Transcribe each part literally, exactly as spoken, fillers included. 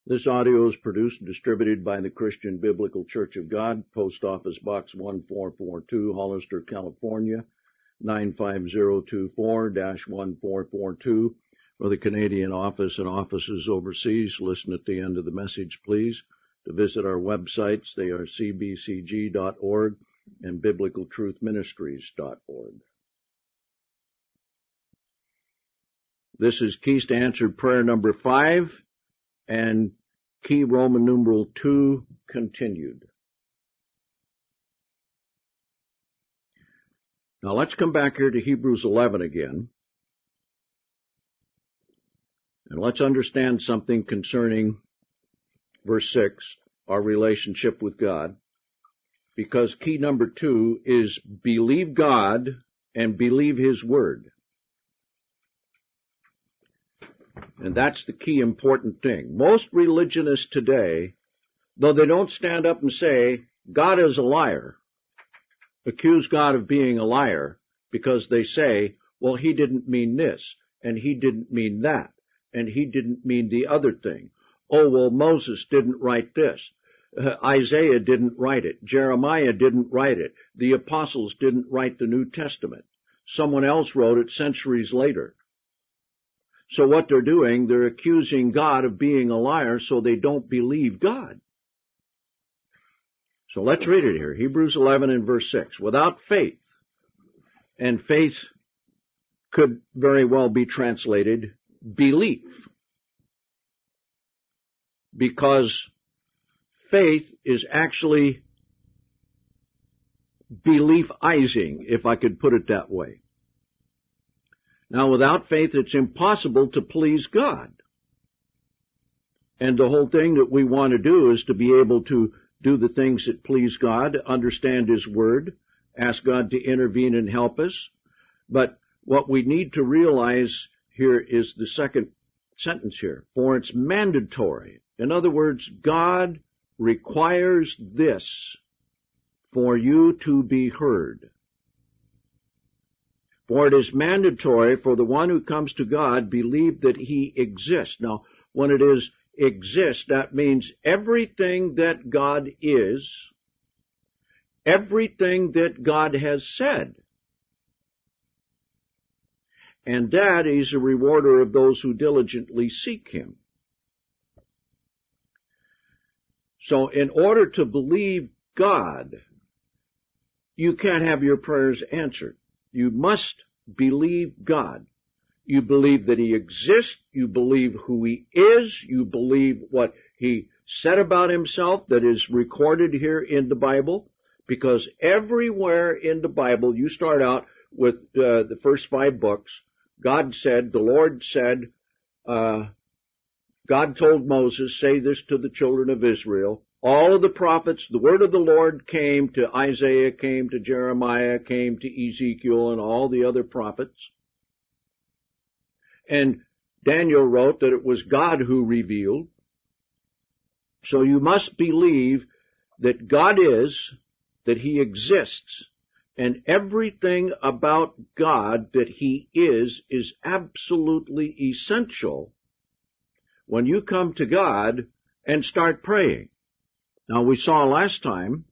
This audio is produced and distributed by the Christian Biblical Church of God, Post Office Box one four four two, Hollister, California, nine five zero two four dash one four four two. For the Canadian office and offices overseas, listen at the end of the message, please. To visit our websites, they are c b c g dot org and biblical truth ministries dot org. This is Keys to Answered Prayer number five. And key Roman numeral two continued. Now let's come back here to Hebrews eleven again. And let's understand something concerning verse six, our relationship with God. Because key number two is believe God and believe His Word. And that's the key important thing. Most religionists today, though they don't stand up and say, God is a liar, accuse God of being a liar, because they say, well, He didn't mean this, and He didn't mean that, and He didn't mean the other thing. Oh, well, Moses didn't write this. Uh, Isaiah didn't write it. Jeremiah didn't write it. The apostles didn't write the New Testament. Someone else wrote it centuries later. So what they're doing, they're accusing God of being a liar, so they don't believe God. So let's read it here. Hebrews eleven and verse six. Without faith, and faith could very well be translated belief, because faith is actually beliefizing, if I could put it that way. Now, without faith, it's impossible to please God. And the whole thing that we want to do is to be able to do the things that please God, understand His Word, ask God to intervene and help us. But what we need to realize here is the second sentence here, for it's mandatory. In other words, God requires this for you to be heard. For it is mandatory for the one who comes to God believe that He exists. Now, when it is exists, that means everything that God is, everything that God has said. And that He's a rewarder of those who diligently seek Him. So in order to believe God, you can't have your prayers answered. You must believe God. You believe that He exists. You believe who He is. You believe what He said about Himself that is recorded here in the Bible. Because everywhere in the Bible, you start out with uh, the first five books. God said, the Lord said, uh, God told Moses, say this to the children of Israel. All of the prophets, the word of the Lord came to Isaiah, came to Jeremiah, came to Ezekiel, and all the other prophets. And Daniel wrote that it was God who revealed. So you must believe that God is, that He exists, and everything about God that He is is absolutely essential when you come to God and start praying. Now, we saw last time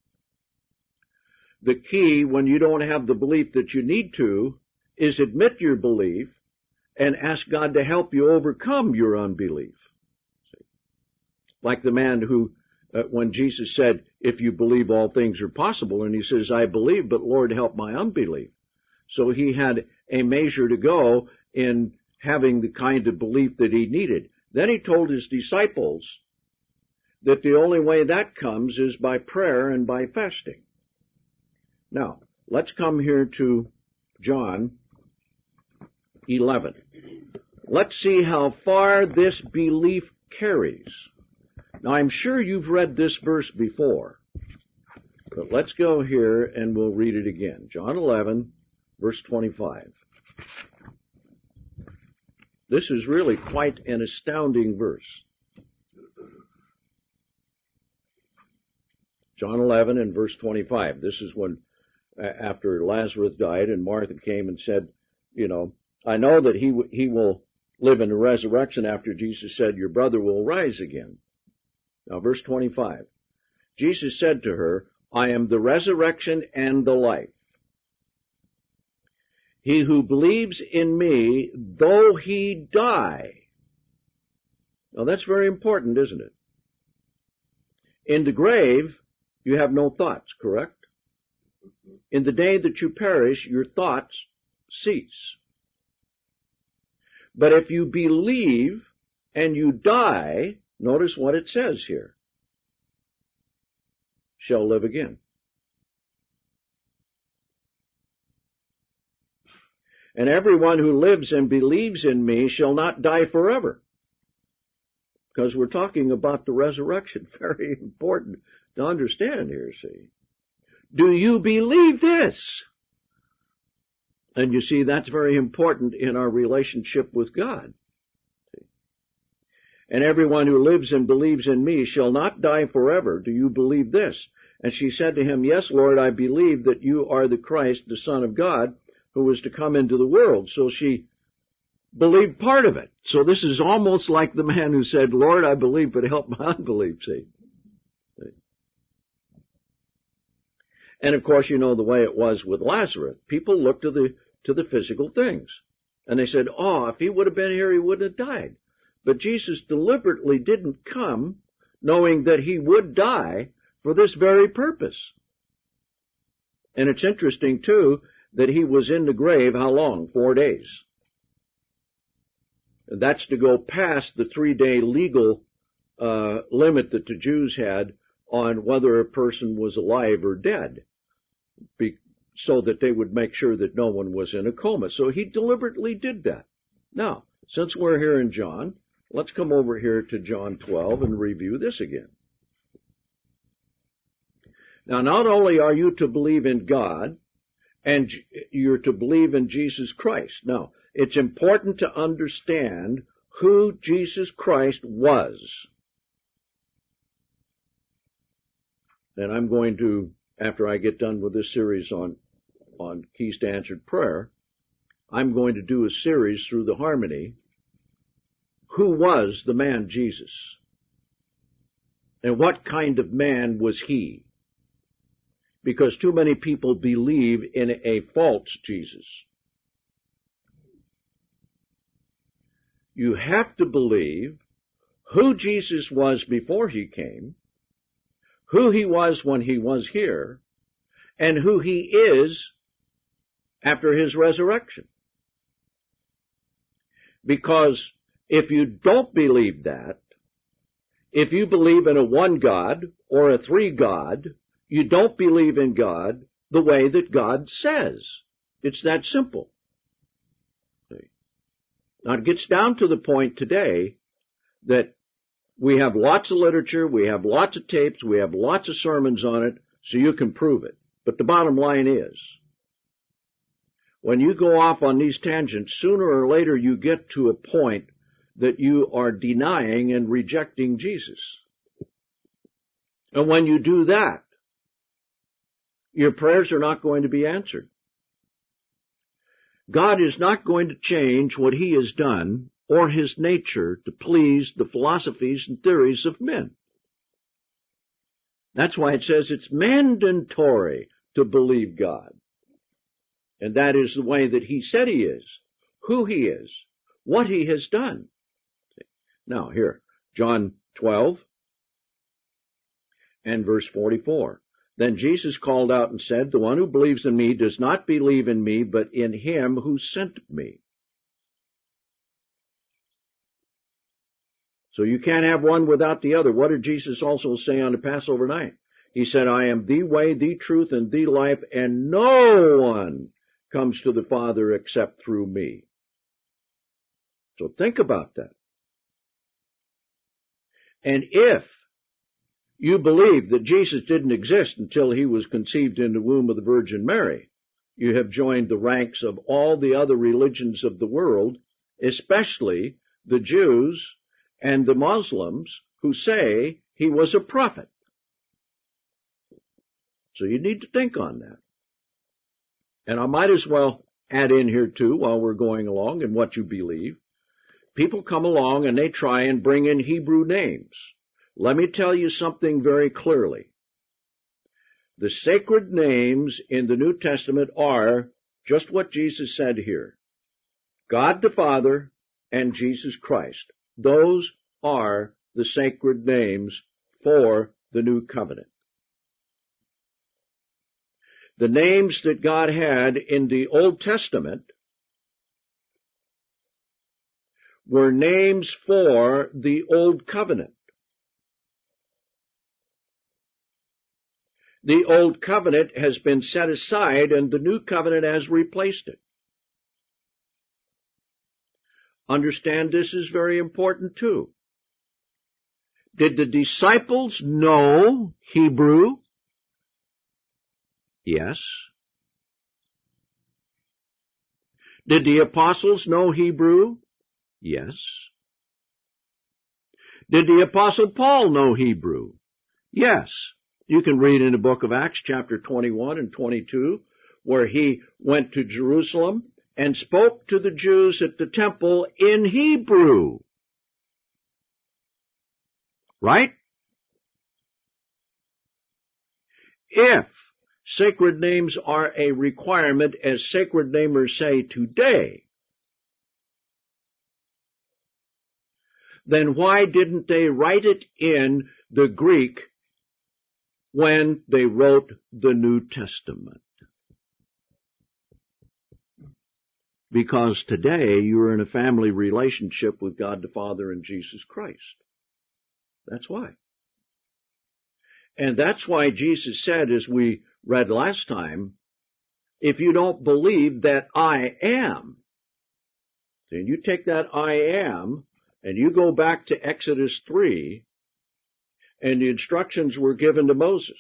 the key when you don't have the belief that you need to is admit your belief and ask God to help you overcome your unbelief. Like the man who, uh, when Jesus said, if you believe all things are possible, and he says, I believe, but Lord, help my unbelief. So he had a measure to go in having the kind of belief that he needed. Then he told his disciples that the only way that comes is by prayer and by fasting. Now, let's come here to John eleven. Let's see how far this belief carries. Now, I'm sure you've read this verse before, but let's go here and we'll read it again. John eleven, verse twenty-five. This is really quite an astounding verse. John eleven and verse twenty-five. This is when, after Lazarus died and Martha came and said, you know, I know that he he will live in the resurrection after Jesus said, your brother will rise again. Now, verse twenty-five. Jesus said to her, I am the resurrection and the life. He who believes in me, though he die. Now, that's very important, isn't it? In the grave, you have no thoughts, correct? In the day that you perish, your thoughts cease. But if you believe and you die, notice what it says here, shall live again. And everyone who lives and believes in me shall not die forever. Because we're talking about the resurrection. Very important to understand here, see. Do you believe this? And you see, that's very important in our relationship with God. And everyone who lives and believes in me shall not die forever. Do you believe this? And she said to him, yes, Lord, I believe that you are the Christ, the Son of God, who was to come into the world. So she believed part of it. So this is almost like the man who said, Lord, I believe, but help my unbelief, see. And of course, you know the way it was with Lazarus. People looked to the, to the physical things. And they said, oh, if he would have been here, he wouldn't have died. But Jesus deliberately didn't come knowing that he would die for this very purpose. And it's interesting, too, that he was in the grave how long? Four days. And that's to go past the three-day legal uh, limit that the Jews had on whether a person was alive or dead, be, so that they would make sure that no one was in a coma. So he deliberately did that. Now, since we're here in John, let's come over here to John twelve and review this again. Now, not only are you to believe in God, and you're to believe in Jesus Christ. Now, it's important to understand who Jesus Christ was. And I'm going to, after I get done with this series on, on Keys to Answered Prayer, I'm going to do a series through the harmony. Who was the man Jesus? And what kind of man was he? Because too many people believe in a false Jesus. You have to believe who Jesus was before he came, who he was when he was here, and who he is after his resurrection. Because if you don't believe that, if you believe in a one God or a three God, you don't believe in God the way that God says. It's that simple. See? Now it gets down to the point today that we have lots of literature, we have lots of tapes, we have lots of sermons on it, so you can prove it. But the bottom line is, when you go off on these tangents, sooner or later you get to a point that you are denying and rejecting Jesus. And when you do that, your prayers are not going to be answered. God is not going to change what he has done or his nature to please the philosophies and theories of men. That's why it says it's mandatory to believe God. And that is the way that he said he is, who he is, what he has done. Now here, John twelve and verse forty-four. Then Jesus called out and said, the one who believes in me does not believe in me, but in him who sent me. So you can't have one without the other. What did Jesus also say on the Passover night? He said, I am the way, the truth, and the life, and no one comes to the Father except through me. So think about that. And if you believe that Jesus didn't exist until he was conceived in the womb of the Virgin Mary, you have joined the ranks of all the other religions of the world, especially the Jews and the Muslims who say he was a prophet. So you need to think on that. And I might as well add in here too, while we're going along, in what you believe. people come along and they try and bring in Hebrew names. Let me tell you something very clearly. The sacred names in the New Testament are just what Jesus said here. God the Father and Jesus Christ. Those are the sacred names for the New Covenant. The names that God had in the Old Testament were names for the Old Covenant. The Old Covenant has been set aside and the New Covenant has replaced it. Understand this is very important too. Did the disciples know Hebrew? Yes. Did the apostles know Hebrew? Yes. Did the apostle Paul know Hebrew? Yes. You can read in the book of Acts chapter twenty-one and twenty-two where he went to Jerusalem and spoke to the Jews at the temple in Hebrew. Right? If sacred names are a requirement, as sacred namers say today, then why didn't they write it in the Greek when they wrote the New Testament? Because today you're in a family relationship with God the Father and Jesus Christ. That's why. And that's why Jesus said, as we read last time, if you don't believe that I am, then you take that I am and you go back to Exodus three, and the instructions were given to Moses.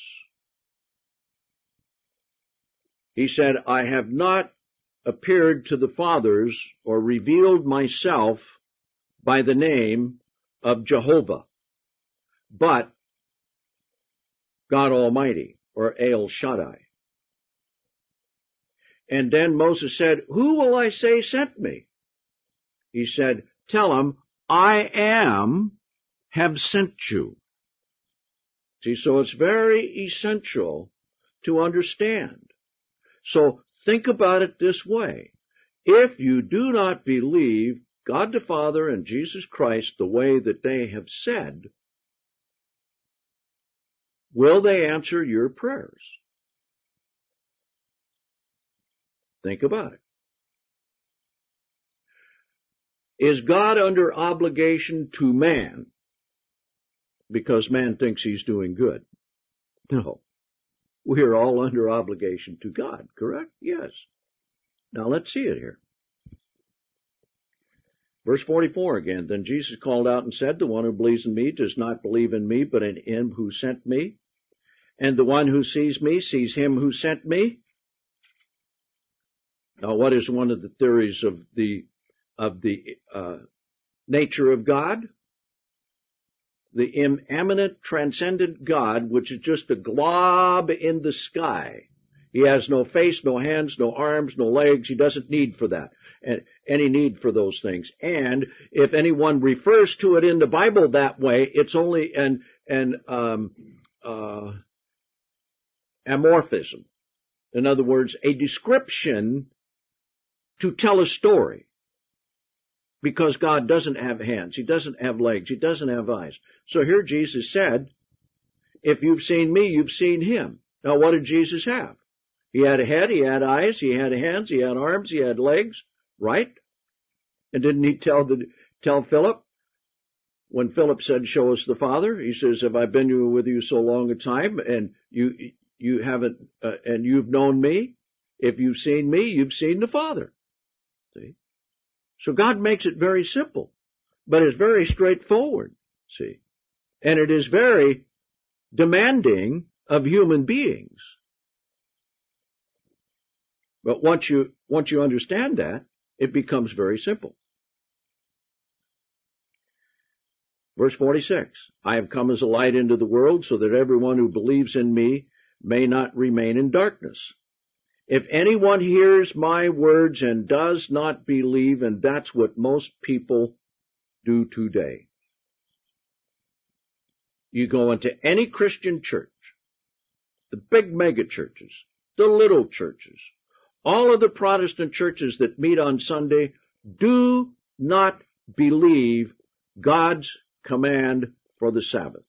He said, I have not appeared to the fathers or revealed myself by the name of Jehovah, but God Almighty, or El Shaddai. And then Moses said, who will I say sent me? He said, tell him, I am have sent you. See, so it's very essential to understand. So think about it this way. If you do not believe God the Father and Jesus Christ the way that they have said, will they answer your prayers? Think about it. Is God under obligation to man because man thinks he's doing good? No. We are all under obligation to God, correct? Yes. Now let's see it here. Verse forty-four again. Then Jesus called out and said, the one who believes in me does not believe in me, but in him who sent me. And the one who sees me sees him who sent me. Now what is one of the theories of the of the uh, nature of God? The immanent, transcendent God, which is just a glob in the sky. He has no face, no hands, no arms, no legs. He doesn't need for that, any need for those things. And if anyone refers to it in the Bible that way, it's only an an um, uh, amorphism. In other words, a description to tell a story. Because God doesn't have hands, He doesn't have legs, He doesn't have eyes. So here Jesus said, if you've seen me, you've seen Him. Now what did Jesus have? He had a head, He had eyes, He had hands, He had arms, He had legs, right? And didn't He tell the, tell Philip? When Philip said, show us the Father, He says, have I been with you so long a time and you, you haven't, uh, and you've known me? If you've seen me, you've seen the Father. See? So God makes it very simple, but it's very straightforward, see. And it is very demanding of human beings. But once you, once you understand that, it becomes very simple. Verse forty-six, I have come as a light into the world so that everyone who believes in me may not remain in darkness. If anyone hears my words and does not believe, and that's what most people do today. You go into any Christian church, the big mega churches, the little churches, all of the Protestant churches that meet on Sunday do not believe God's command for the Sabbath.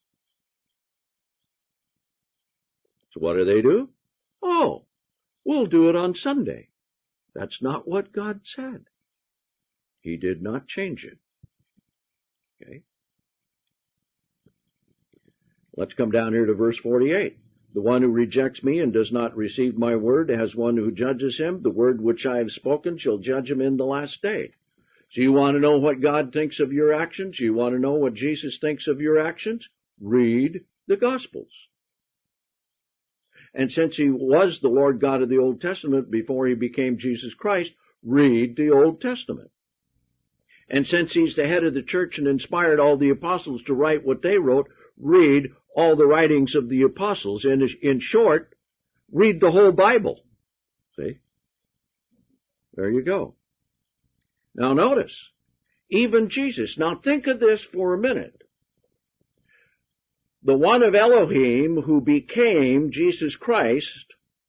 So what do they do? Oh, we'll do it on Sunday. That's not what God said. He did not change it. Okay. Let's come down here to verse forty-eight. The one who rejects me and does not receive my word has one who judges him. The word which I have spoken shall judge him in the last day. So you want to know what God thinks of your actions? You want to know what Jesus thinks of your actions? Read the Gospels. And since he was the Lord God of the Old Testament before he became Jesus Christ, read the Old Testament. And since he's the head of the church and inspired all the apostles to write what they wrote, read all the writings of the apostles. In, in short, read the whole Bible. See? There you go. Now notice, even Jesus. Now think of this for a minute. The one of Elohim who became Jesus Christ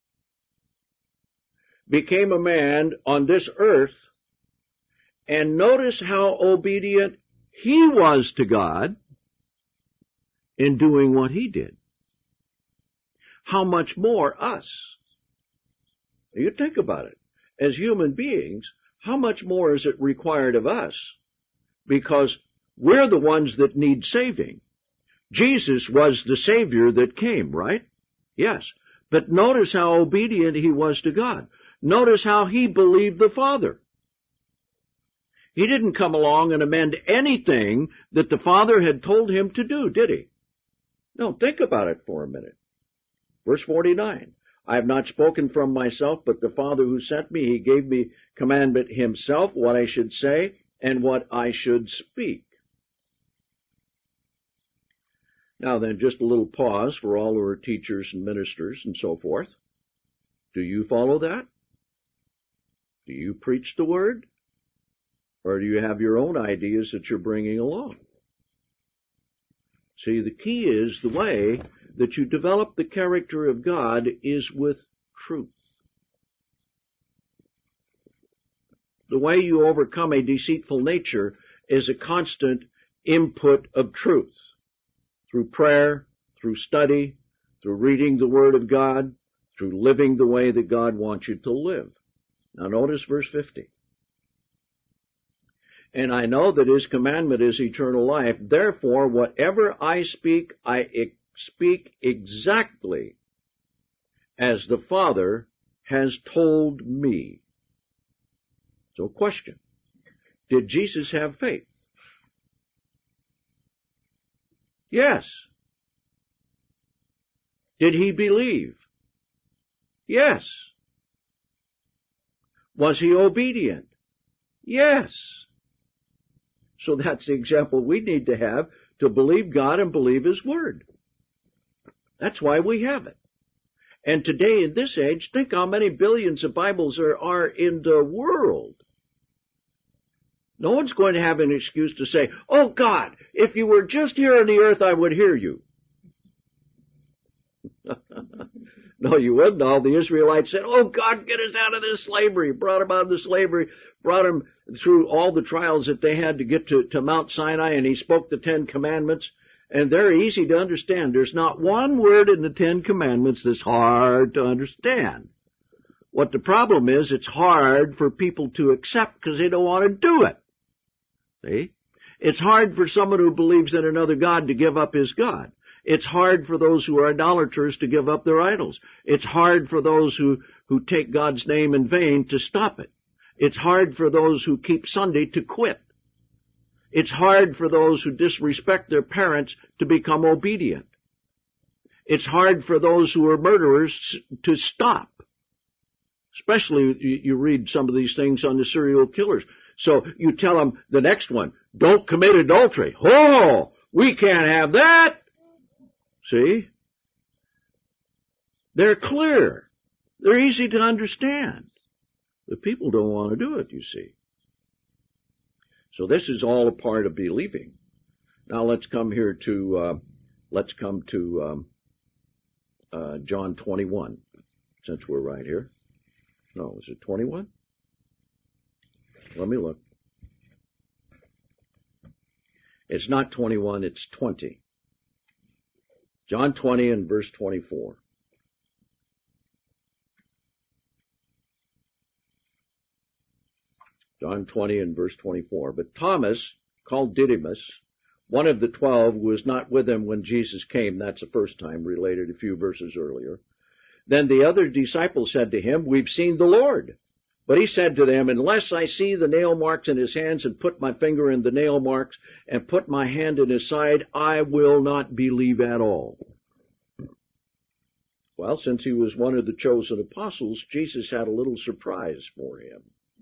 became a man on this earth, and notice how obedient he was to God in doing what he did. How much more us? You think about it. As human beings, how much more is it required of us? Because we're the ones that need saving. Jesus was the Savior that came, right? Yes. But notice how obedient he was to God. Notice how he believed the Father. He didn't come along and amend anything that the Father had told him to do, did he? No, think about it for a minute. Verse forty-nine. I have not spoken from myself, but the Father who sent me, he gave me commandment himself, what I should say and what I should speak. Now then, just a little pause for all of our teachers and ministers and so forth. Do you follow that? Do you preach the word? Or do you have your own ideas that you're bringing along? See, the key is the way that you develop the character of God is with truth. The way you overcome a deceitful nature is a constant input of truth. Through prayer, through study, through reading the Word of God, through living the way that God wants you to live. Now notice verse fifty. And I know that his commandment is eternal life. Therefore, whatever I speak, I ex- speak exactly as the Father has told me. So question, did Jesus have faith? Yes. Did he believe? Yes. Was he obedient? Yes. So that's the example we need to have to believe God and believe his word. That's why we have it. And today in this age, think how many billions of Bibles there are in the world. No one's going to have an excuse to say, oh God, if you were just here on the earth, I would hear you. No, you wouldn't. All the Israelites said, oh God, get us out of this slavery. Brought them out of the slavery, brought them through all the trials that they had to get to, to Mount Sinai, and he spoke the Ten Commandments. And they're easy to understand. There's not one word in the Ten Commandments that's hard to understand. What the problem is, it's hard for people to accept because they don't want to do it. See? It's hard for someone who believes in another God to give up his God. It's hard for those who are idolaters to give up their idols. It's hard for those who, who take God's name in vain to stop it. It's hard for those who keep Sunday to quit. It's hard for those who disrespect their parents to become obedient. It's hard for those who are murderers to stop. Especially you read some of these things on the serial killers. So you tell them the next one, don't commit adultery. Oh, we can't have that. See? They're clear. They're easy to understand. But people don't want to do it, you see. So this is all a part of believing. Now let's come here to, uh, let's come to um, uh, John twenty-one, since we're right here. No, is it twenty-one? Let me look. It's not twenty-one, it's twenty. John twenty and verse twenty-four. John twenty and verse twenty-four. But Thomas, called Didymus, one of the twelve, who was not with him when Jesus came, that's the first time, related a few verses earlier. Then the other disciples said to him, we've seen the Lord. But he said to them, unless I see the nail marks in his hands and put my finger in the nail marks and put my hand in his side, I will not believe at all. Well, since he was one of the chosen apostles, Jesus had a little surprise for him.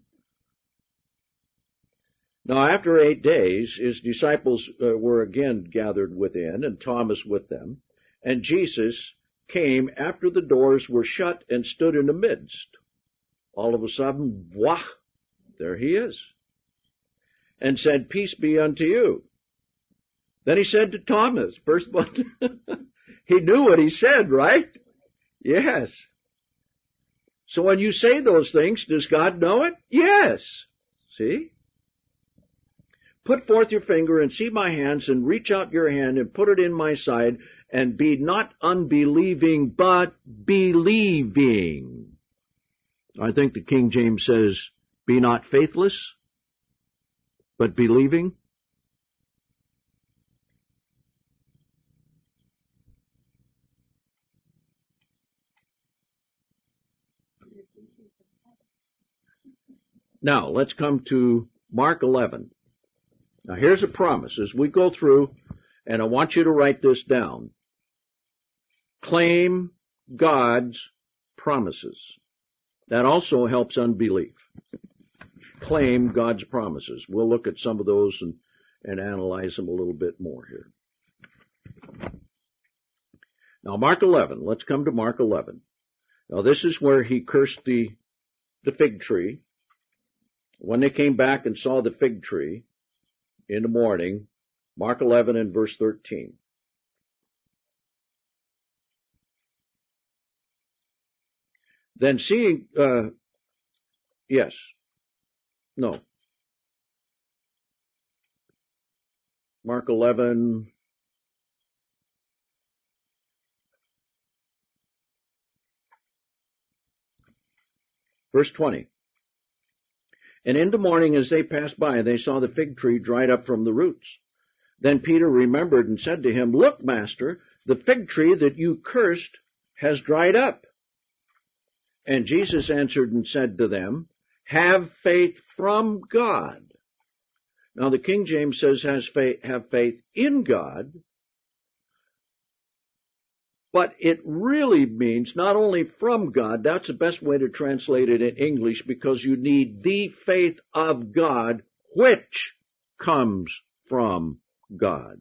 Now, after eight days, his disciples uh, were again gathered within, and Thomas with them. And Jesus came after the doors were shut and stood in the midst. All of a sudden, wah, there he is. And said, peace be unto you. Then he said to Thomas, first one, he knew what he said, right? Yes. So when you say those things, does God know it? Yes. See? Put forth your finger and see my hands, and reach out your hand and put it in my side, and be not unbelieving, but believing. I think the King James says, be not faithless, but believing. Now, let's come to Mark eleven. Now, here's a promise. As we go through, and I want you to write this down. Claim God's promises. That also helps unbelief. Claim God's promises. We'll look at some of those and, and analyze them a little bit more here. Now, Mark eleven. Let's come to Mark eleven. Now, this is where he cursed the, the fig tree. When they came back and saw the fig tree in the morning, Mark eleven and verse thirteen. Then seeing, uh, yes, no. Mark eleven, verse twenty. And in the morning as they passed by, they saw the fig tree dried up from the roots. Then Peter remembered and said to him, look, Master, the fig tree that you cursed has dried up. And Jesus answered and said to them, have faith from God. Now the King James says, has faith, have faith in God. But it really means not only from God, that's the best way to translate it in English, because you need the faith of God, which comes from God.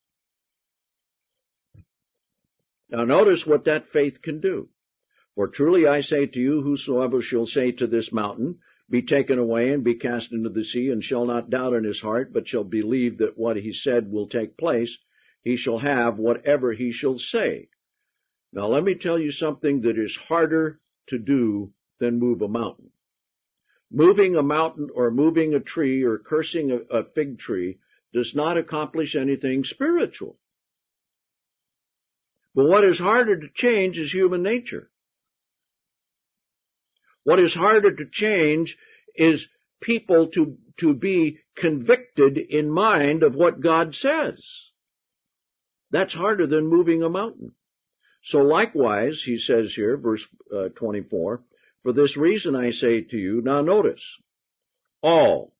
Now notice what that faith can do. For truly I say to you, whosoever shall say to this mountain, be taken away and be cast into the sea, and shall not doubt in his heart, but shall believe that what he said will take place, he shall have whatever he shall say. Now let me tell you something that is harder to do than move a mountain. Moving a mountain or moving a tree or cursing a, a fig tree does not accomplish anything spiritual. But what is harder to change is human nature. What is harder to change is people to, to be convicted in mind of what God says. That's harder than moving a mountain. So likewise, he says here, verse uh, twenty-four, for this reason I say to you, now notice, all,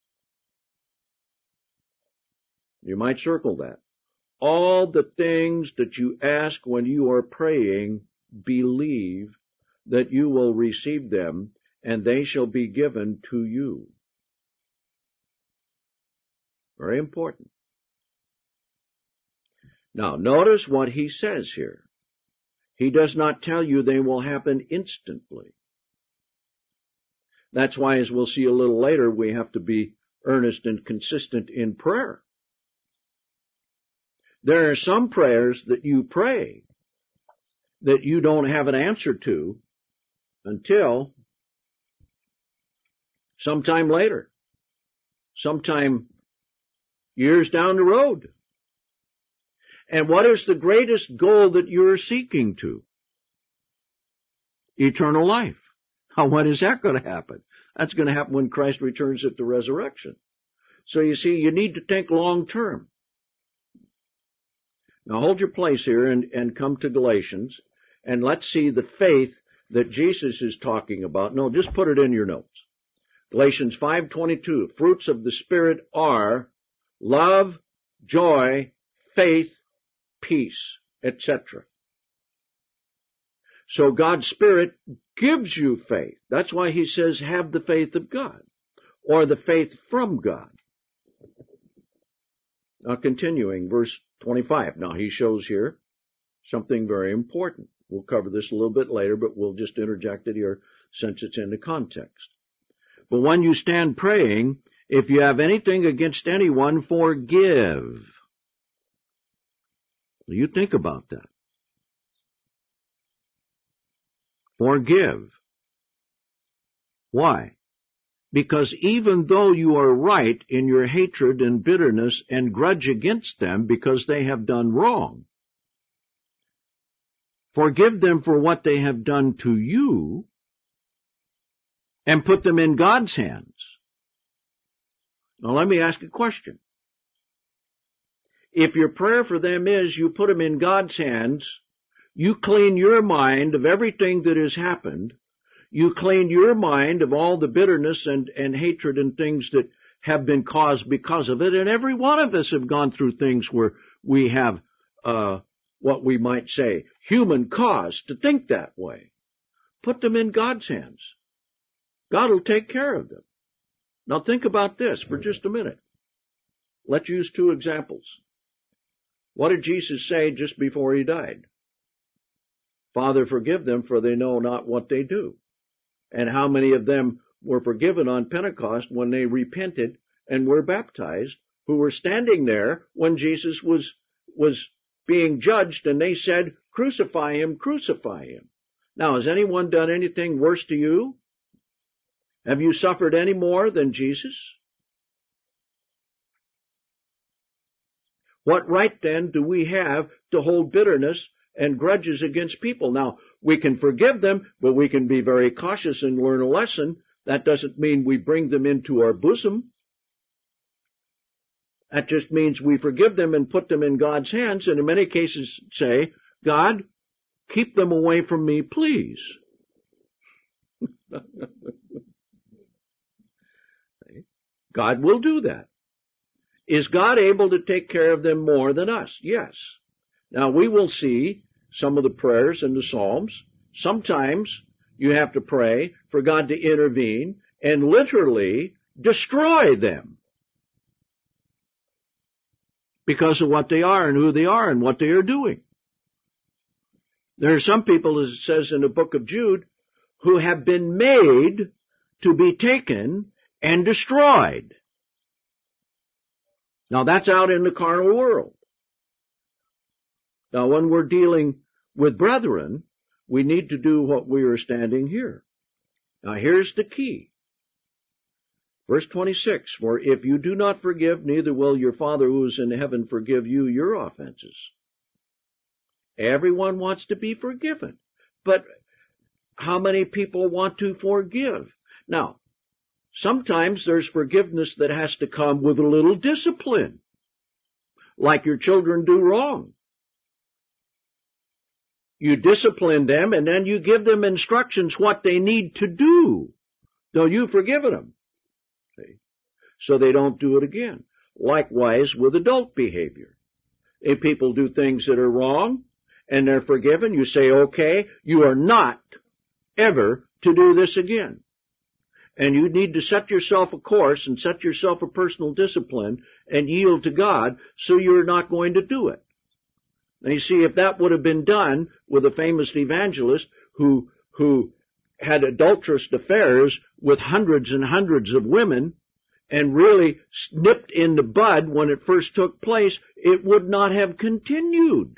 you might circle that, all the things that you ask when you are praying, believe that you will receive them, and they shall be given to you. Very important. Now, notice what he says here. He does not tell you they will happen instantly. That's why, as we'll see a little later, we have to be earnest and consistent in prayer. There are some prayers that you pray that you don't have an answer to until sometime later, sometime years down the road. And what is the greatest goal that you're seeking to? Eternal life. Now, when is that going to happen? That's going to happen when Christ returns at the resurrection. So you see, you need to think long term. Now hold your place here and, and come to Galatians, and let's see the faith that Jesus is talking about. No, just put it in your notes. Galatians five twenty-two, fruits of the Spirit are love, joy, faith, peace, et cetera. So God's Spirit gives you faith. That's why he says, have the faith of God, or the faith from God. Now continuing, verse twenty-five. Now he shows here something very important. We'll cover this a little bit later, but we'll just interject it here since it's in the context. But when you stand praying, if you have anything against anyone, forgive. You think about that. Forgive. Why? Because even though you are right in your hatred and bitterness and grudge against them because they have done wrong, forgive them for what they have done to you and put them in God's hands. Now let me ask a question. If your prayer for them is you put them in God's hands, you clean your mind of everything that has happened, you clean your mind of all the bitterness and, and hatred and things that have been caused because of it, and every one of us have gone through things where we have, uh, what we might say, human cause to think that way. Put them in God's hands. God will take care of them. Now think about this for just a minute. Let's use two examples. What did Jesus say just before he died? Father, forgive them, for they know not what they do. And how many of them were forgiven on Pentecost when they repented and were baptized, who were standing there when Jesus was, was being judged, and they said, crucify him, crucify him. Now, has anyone done anything worse to you? Have you suffered any more than Jesus? What right then do we have to hold bitterness and grudges against people? Now, we can forgive them, but we can be very cautious and learn a lesson. That doesn't mean we bring them into our bosom. That just means we forgive them and put them in God's hands, and in many cases say, God, keep them away from me, please. God will do that. Is God able to take care of them more than us? Yes. Now we will see some of the prayers in the Psalms. Sometimes you have to pray for God to intervene and literally destroy them because of what they are and who they are and what they are doing. There are some people, as it says in the book of Jude, who have been made to be taken and destroyed. Now that's out in the carnal world. Now when we're dealing with brethren, we need to do what we are standing here. Now here's the key. Verse twenty-six, for if you do not forgive, neither will your Father who is in heaven forgive you your offenses. Everyone wants to be forgiven. But how many people want to forgive? Now, sometimes there's forgiveness that has to come with a little discipline, like your children do wrong. You discipline them, and then you give them instructions what they need to do. Though you've forgiven them. See? So they don't do it again. Likewise with adult behavior. If people do things that are wrong, and they're forgiven, you say, okay, you are not ever to do this again. And you need to set yourself a course and set yourself a personal discipline and yield to God so you're not going to do it. Now you see, if that would have been done with a famous evangelist who, who had adulterous affairs with hundreds and hundreds of women, and really nipped in the bud when it first took place, it would not have continued.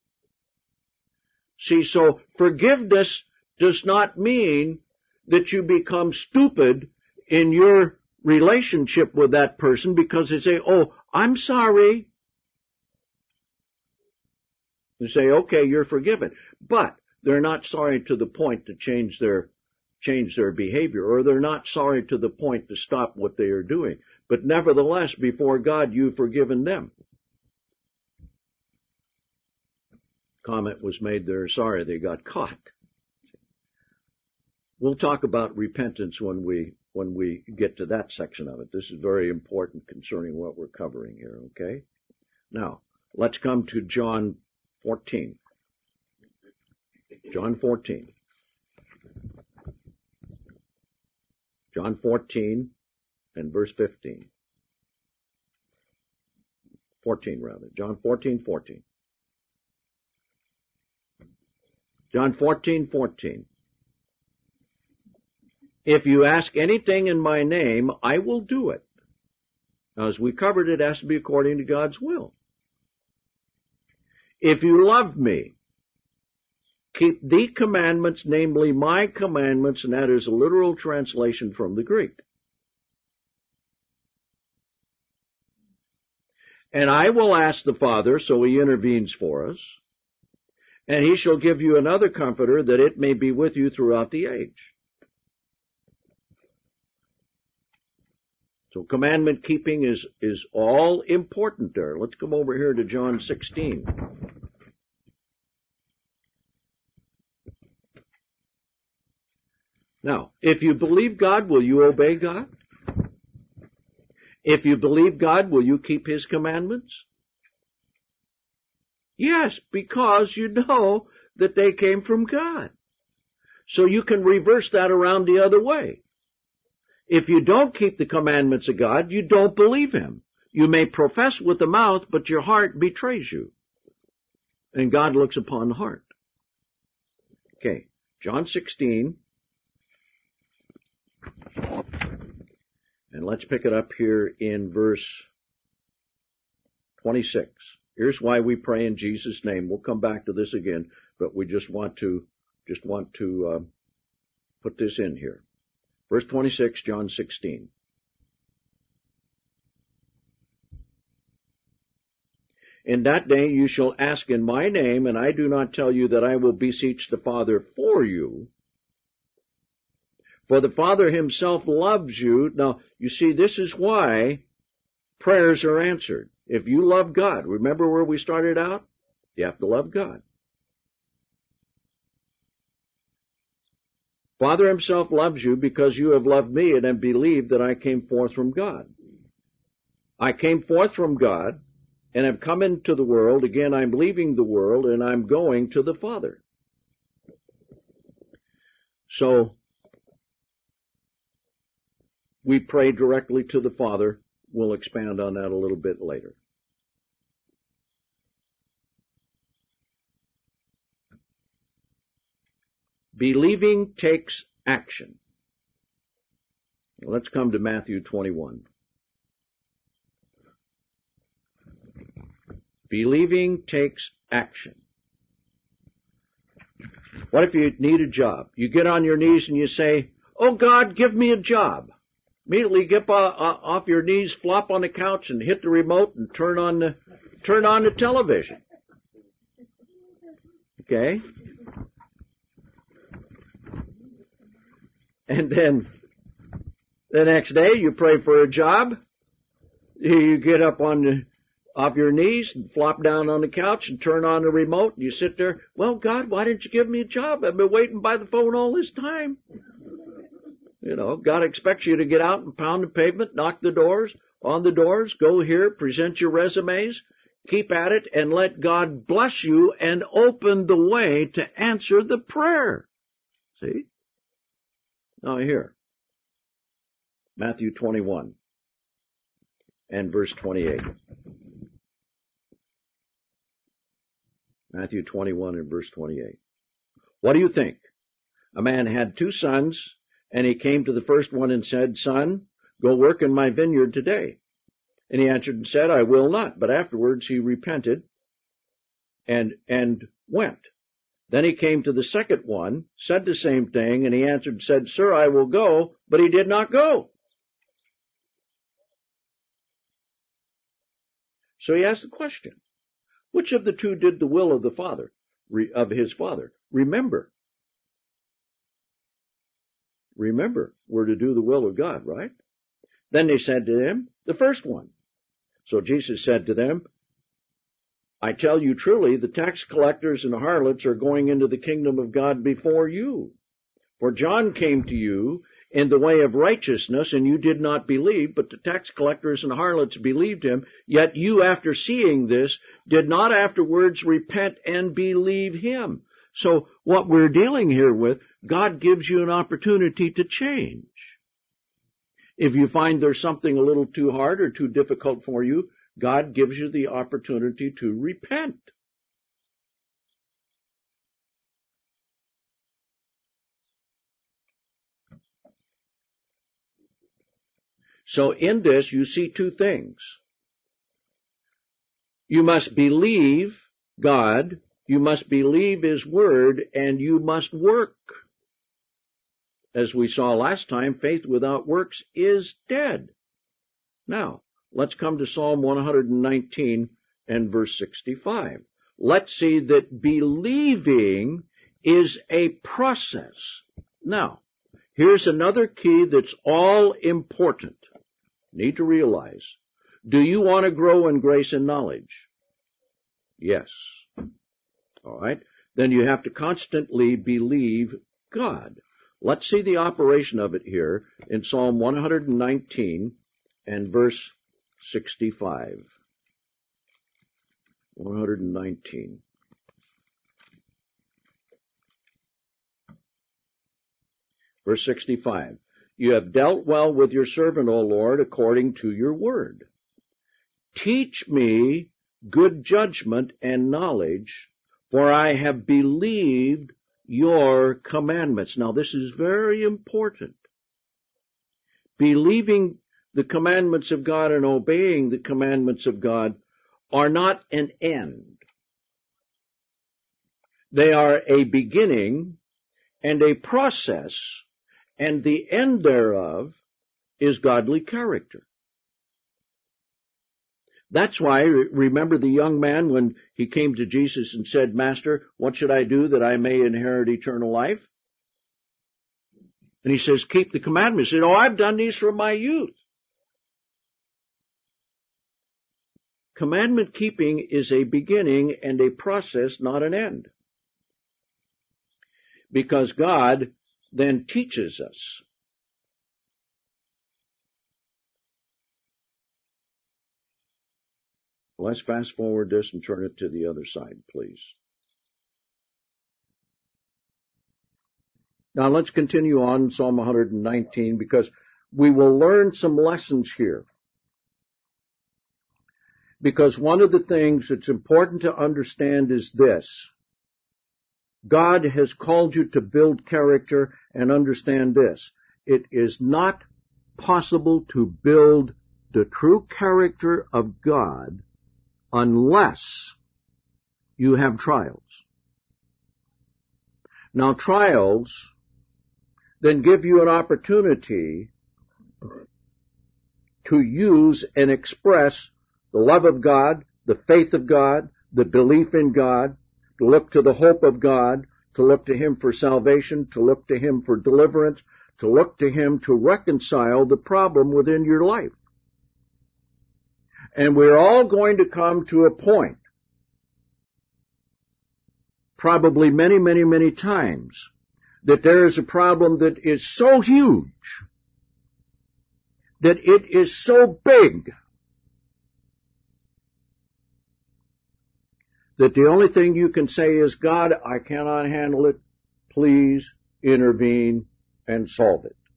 See, so forgiveness does not mean that you become stupid in your relationship with that person because they say, oh, I'm sorry. You say, okay, you're forgiven. But they're not sorry to the point to change their change their behavior, or they're not sorry to the point to stop what they are doing. But nevertheless, before God, you've forgiven them. Comment was made, they're sorry they got caught. We'll talk about repentance when we when we get to that section of it. This is very important concerning what we're covering here, okay? Now, let's come to John fourteen. John fourteen. John fourteen and verse fifteen. fourteen rather. John fourteen, fourteen. John fourteen, fourteen. If you ask anything in my name, I will do it. Now, as we covered, it has to be according to God's will. If you love me, keep the commandments, namely my commandments, and that is a literal translation from the Greek. And I will ask the Father, so he intervenes for us, and he shall give you another comforter, that it may be with you throughout the age. So commandment keeping is, is all important there. Let's come over here to John sixteen. Now, if you believe God, will you obey God? If you believe God, will you keep his commandments? Yes, because you know that they came from God. So you can reverse that around the other way. If you don't keep the commandments of God, you don't believe him. You may profess with the mouth, but your heart betrays you. And God looks upon the heart. Okay, John sixteen. And let's pick it up here in verse twenty-six. Here's why we pray in Jesus' name. We'll come back to this again, but we just want to just want to uh, put this in here. Verse twenty-six, John sixteen. In that day you shall ask in my name, and I do not tell you that I will beseech the Father for you, for the Father himself loves you. Now, you see, this is why prayers are answered. If you love God, remember where we started out? You have to love God. Father himself loves you because you have loved me and have believed that I came forth from God. I came forth from God and have come into the world. Again, I'm leaving the world and I'm going to the Father. So, we pray directly to the Father. We'll expand on that a little bit later. Believing takes action. Let's come to Matthew twenty-one. Believing takes action. What if you need a job? You get on your knees and you say, oh God, give me a job. Immediately get off your knees, flop on the couch, and hit the remote and turn on the turn on the television. Okay? And then the next day you pray for a job. You get up on the off your knees and flop down on the couch and turn on the remote. And you sit there. Well, God, why didn't you give me a job? I've been waiting by the phone all this time. You know, God expects you to get out and pound the pavement, knock the doors, on the doors, go here, present your resumes, keep at it, and let God bless you and open the way to answer the prayer. See? Now here, Matthew twenty-one and verse twenty-eight. Matthew twenty-one and verse twenty-eight. What do you think? A man had two sons, and he came to the first one and said, Son, Go work in my vineyard today. And he answered and said, I will not. But afterwards he repented and, and went. Then he came to the second one, said the same thing, and he answered and said, Sir, I will go, but he did not go. So he asked the question, which of the two did the will of the Father, of his Father? Remember. Remember, we're to do the will of God, right? Then they said to him, the first one. So Jesus said to them, I tell you truly, the tax collectors and harlots are going into the kingdom of God before you. For John came to you in the way of righteousness, and you did not believe, but the tax collectors and harlots believed him. Yet you, after seeing this, did not afterwards repent and believe him. So what we're dealing here with, God gives you an opportunity to change. If you find there's something a little too hard or too difficult for you, God gives you the opportunity to repent. So in this, you see two things. You must believe God, you must believe His Word, and you must work. As we saw last time, faith without works is dead. Now, let's come to Psalm one nineteen and verse sixty-five. Let's see that believing is a process. Now, here's another key that's all important. Need to realize. Do you want to grow in grace and knowledge? Yes. All right. Then you have to constantly believe God. Let's see the operation of it here in Psalm one nineteen and verse sixty-five. one nineteen. Verse sixty-five. You have dealt well with your servant, O Lord, according to your word. Teach me good judgment and knowledge, for I have believed your commandments. Now, this is very important. Believing the commandments of God and obeying the commandments of God are not an end. They are a beginning and a process, and the end thereof is godly character. That's why, remember the young man when he came to Jesus and said, Master, what should I do that I may inherit eternal life? And he says, keep the commandments. He said, oh, I've done these from my youth. Commandment keeping is a beginning and a process, not an end. Because God then teaches us. Let's fast forward this and turn it to the other side, please. Now let's continue on Psalm one nineteen, because we will learn some lessons here. Because one of the things that's important to understand is this. God has called you to build character, and understand this. It is not possible to build the true character of God unless you have trials. Now, trials then give you an opportunity to use and express the love of God, the faith of God, the belief in God, to look to the hope of God, to look to Him for salvation, to look to Him for deliverance, to look to Him to reconcile the problem within your life. And we're all going to come to a point, probably many, many, many times, that there is a problem that is so huge, that it is so big, that the only thing you can say is, God, I cannot handle it. Please intervene and solve it.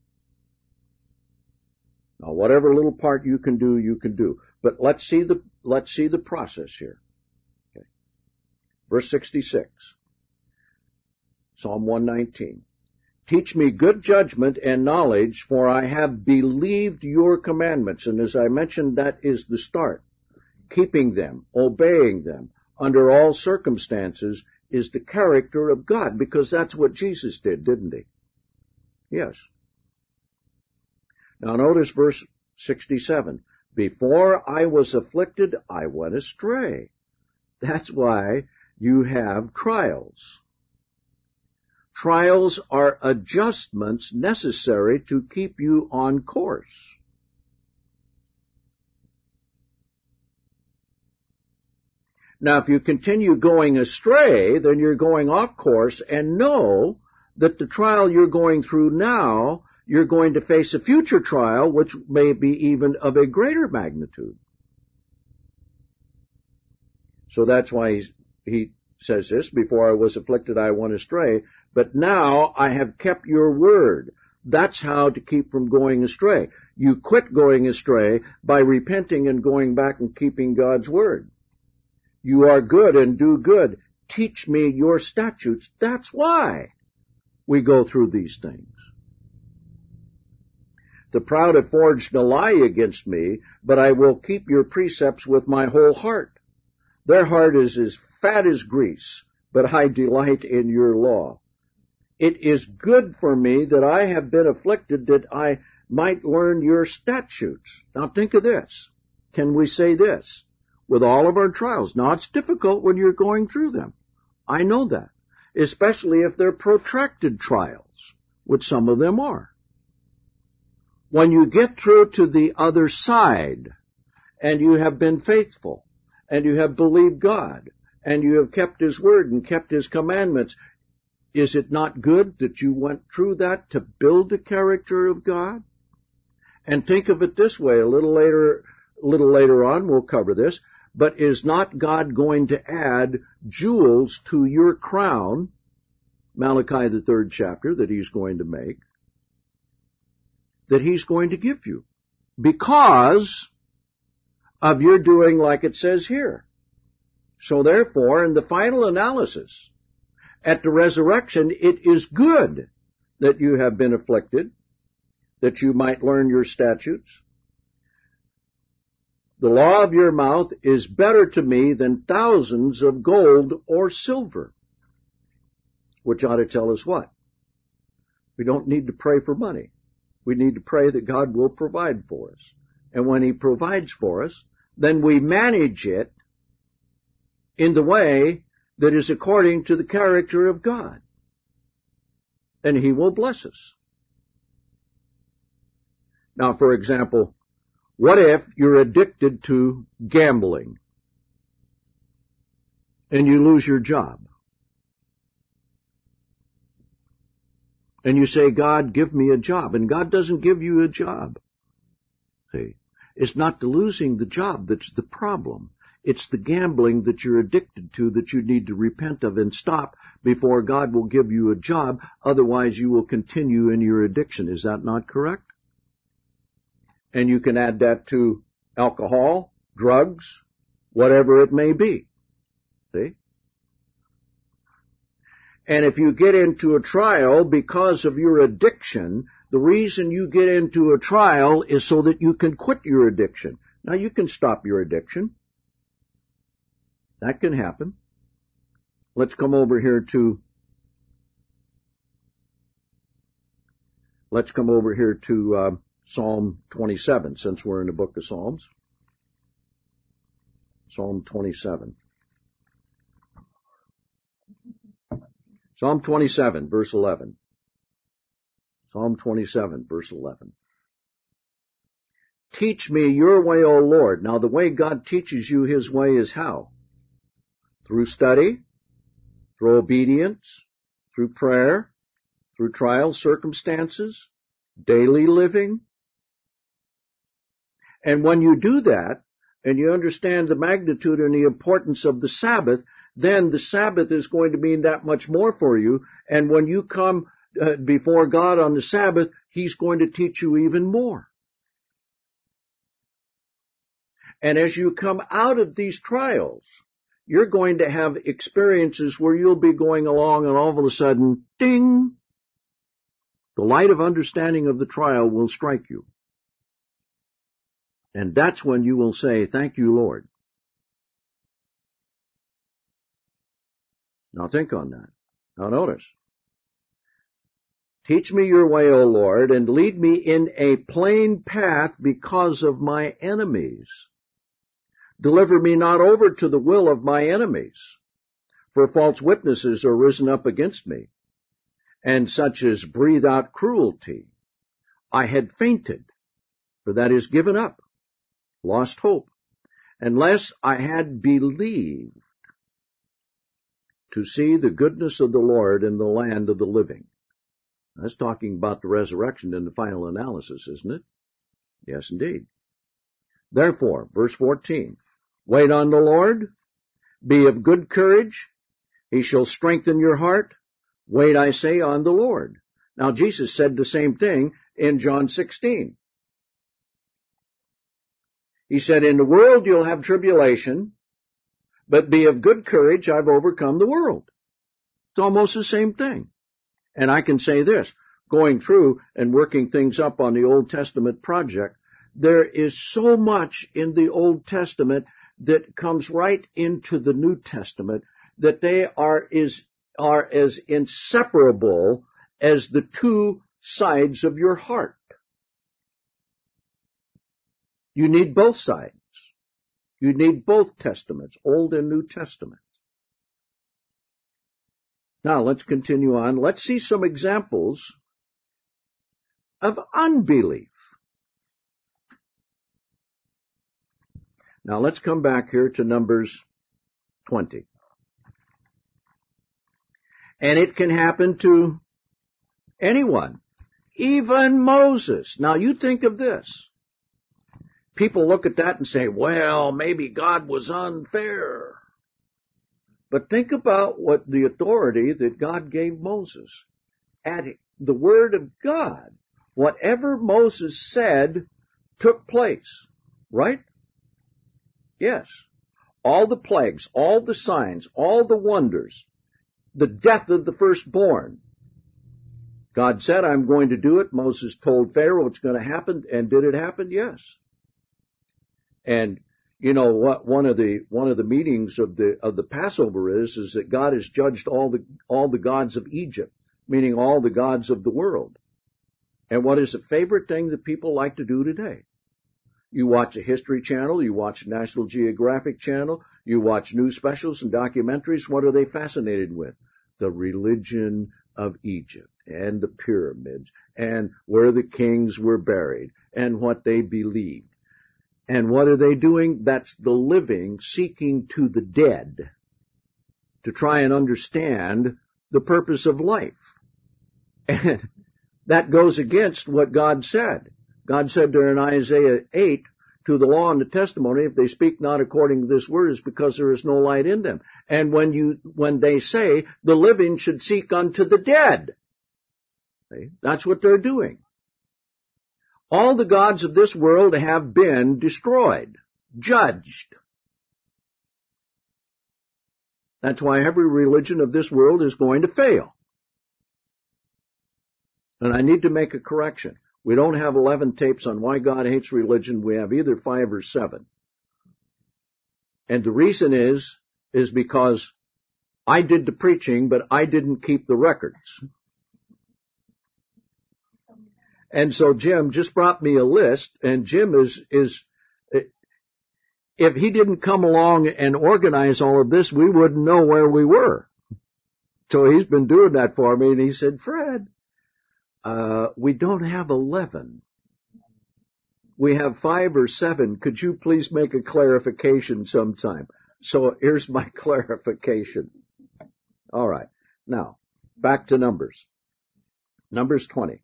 Now, whatever little part you can do, you can do. But let's see the, let's see the process here. Okay. Verse sixty-six. Psalm one nineteen. Teach me good judgment and knowledge, for I have believed your commandments. And as I mentioned, that is the start. Keeping them, obeying them, under all circumstances, is the character of God, because that's what Jesus did, didn't he? Yes. Now notice verse sixty-seven. Before I was afflicted, I went astray. That's why you have trials. Trials are adjustments necessary to keep you on course. Now, if you continue going astray, then you're going off course, and know that the trial you're going through now, you're going to face a future trial, which may be even of a greater magnitude. So that's why he's, he says this, before I was afflicted, I went astray, but now I have kept your word. That's how to keep from going astray. You quit going astray by repenting and going back and keeping God's word. You are good and do good. Teach me your statutes. That's why we go through these things. The proud have forged a lie against me, but I will keep your precepts with my whole heart. Their heart is as fat as grease, but I delight in your law. It is good for me that I have been afflicted, that I might learn your statutes. Now think of this. Can we say this? With all of our trials. Now, it's difficult when you're going through them. I know that. Especially if they're protracted trials, which some of them are. When you get through to the other side, and you have been faithful, and you have believed God, and you have kept His word and kept His commandments, is it not good that you went through that to build the character of God? And think of it this way, a little later, a little later on, we'll cover this. But is not God going to add jewels to your crown, Malachi the third chapter, that He's going to make, that He's going to give you, because of your doing like it says here? So therefore, in the final analysis, at the resurrection, it is good that you have been afflicted, that you might learn your statutes. The law of your mouth is better to me than thousands of gold or silver. Which ought to tell us what? We don't need to pray for money. We need to pray that God will provide for us. And when He provides for us, then we manage it in the way that is according to the character of God. And He will bless us. Now, for example, what if you're addicted to gambling and you lose your job? And you say, God, give me a job. And God doesn't give you a job. See, it's not the losing the job that's the problem. It's the gambling that you're addicted to that you need to repent of and stop before God will give you a job. Otherwise, you will continue in your addiction. Is that not correct? And you can add that to alcohol, drugs, whatever it may be. See? And if you get into a trial because of your addiction, the reason you get into a trial is so that you can quit your addiction. Now, you can stop your addiction. That can happen. Let's come over here to, let's come over here to, uh, Psalm twenty-seven, since we're in the book of Psalms. Psalm twenty-seven. Psalm twenty-seven, verse eleven. Psalm twenty-seven, verse eleven. Teach me your way, O Lord. Now, the way God teaches you His way is how? Through study, through obedience, through prayer, through trial circumstances, daily living. And when you do that, and you understand the magnitude and the importance of the Sabbath, then the Sabbath is going to mean that much more for you. And when you come uh, before God on the Sabbath, He's going to teach you even more. And as you come out of these trials, you're going to have experiences where you'll be going along and all of a sudden, ding, The light of understanding of the trial will strike you. And that's when you will say, thank you, Lord. Now think on that. Now notice. Teach me your way, O Lord, and lead me in a plain path because of my enemies. Deliver me not over to the will of my enemies, for false witnesses are risen up against me, and such as breathe out cruelty. I had fainted, for that is given up, lost hope, unless I had believed to see the goodness of the Lord in the land of the living. That's talking about the resurrection in the final analysis, isn't it? Yes, indeed. Therefore, verse fourteen, wait on the Lord, be of good courage, he shall strengthen your heart. Wait, I say, on the Lord. Now, Jesus said the same thing in John sixteen. He said, in the world you'll have tribulation, but be of good courage, I've overcome the world. It's almost the same thing. And I can say this, going through and working things up on the Old Testament project, there is so much in the Old Testament that comes right into the New Testament that they are is are as inseparable as the two sides of your heart. You need both sides. You need both testaments, Old and New Testament. Now let's continue on. Let's see some examples of unbelief. Now let's come back here to Numbers twenty. And it can happen to anyone, even Moses. Now you think of this. People look at that and say, well, maybe God was unfair. But think about what the authority that God gave Moses. At the word of God, whatever Moses said took place, right? Yes. All the plagues, all the signs, all the wonders, the death of the firstborn. God said, I'm going to do it. Moses told Pharaoh it's going to happen. And did it happen? Yes. And you know what? One of the one of the meanings of the of the Passover is is that God has judged all the all the gods of Egypt, meaning all the gods of the world. And what is a favorite thing that people like to do today? You watch a History Channel, you watch a National Geographic Channel, you watch news specials and documentaries. What are they fascinated with? The religion of Egypt and the pyramids and where the kings were buried and what they believed. And what are they doing? That's the living seeking to the dead to try and understand the purpose of life. And that goes against what God said. God said there in Isaiah eight, to the law and the testimony, if they speak not according to this word, is because there is no light in them. And when you, when they say the living should seek unto the dead, see, that's what they're doing. All the gods of this world have been destroyed, judged. That's why every religion of this world is going to fail. And I need to make a correction. We don't have eleven tapes on why God hates religion. We have either five or seven. And the reason is, is because I did the preaching, but I didn't keep the records. And so Jim just brought me a list, and Jim is, is, if he didn't come along and organize all of this, we wouldn't know where we were. So he's been doing that for me, and he said, Fred, uh, we don't have eleven. We have five or seven. Could you please make a clarification sometime? So here's my clarification. All right. Now, back to Numbers. Numbers twenty.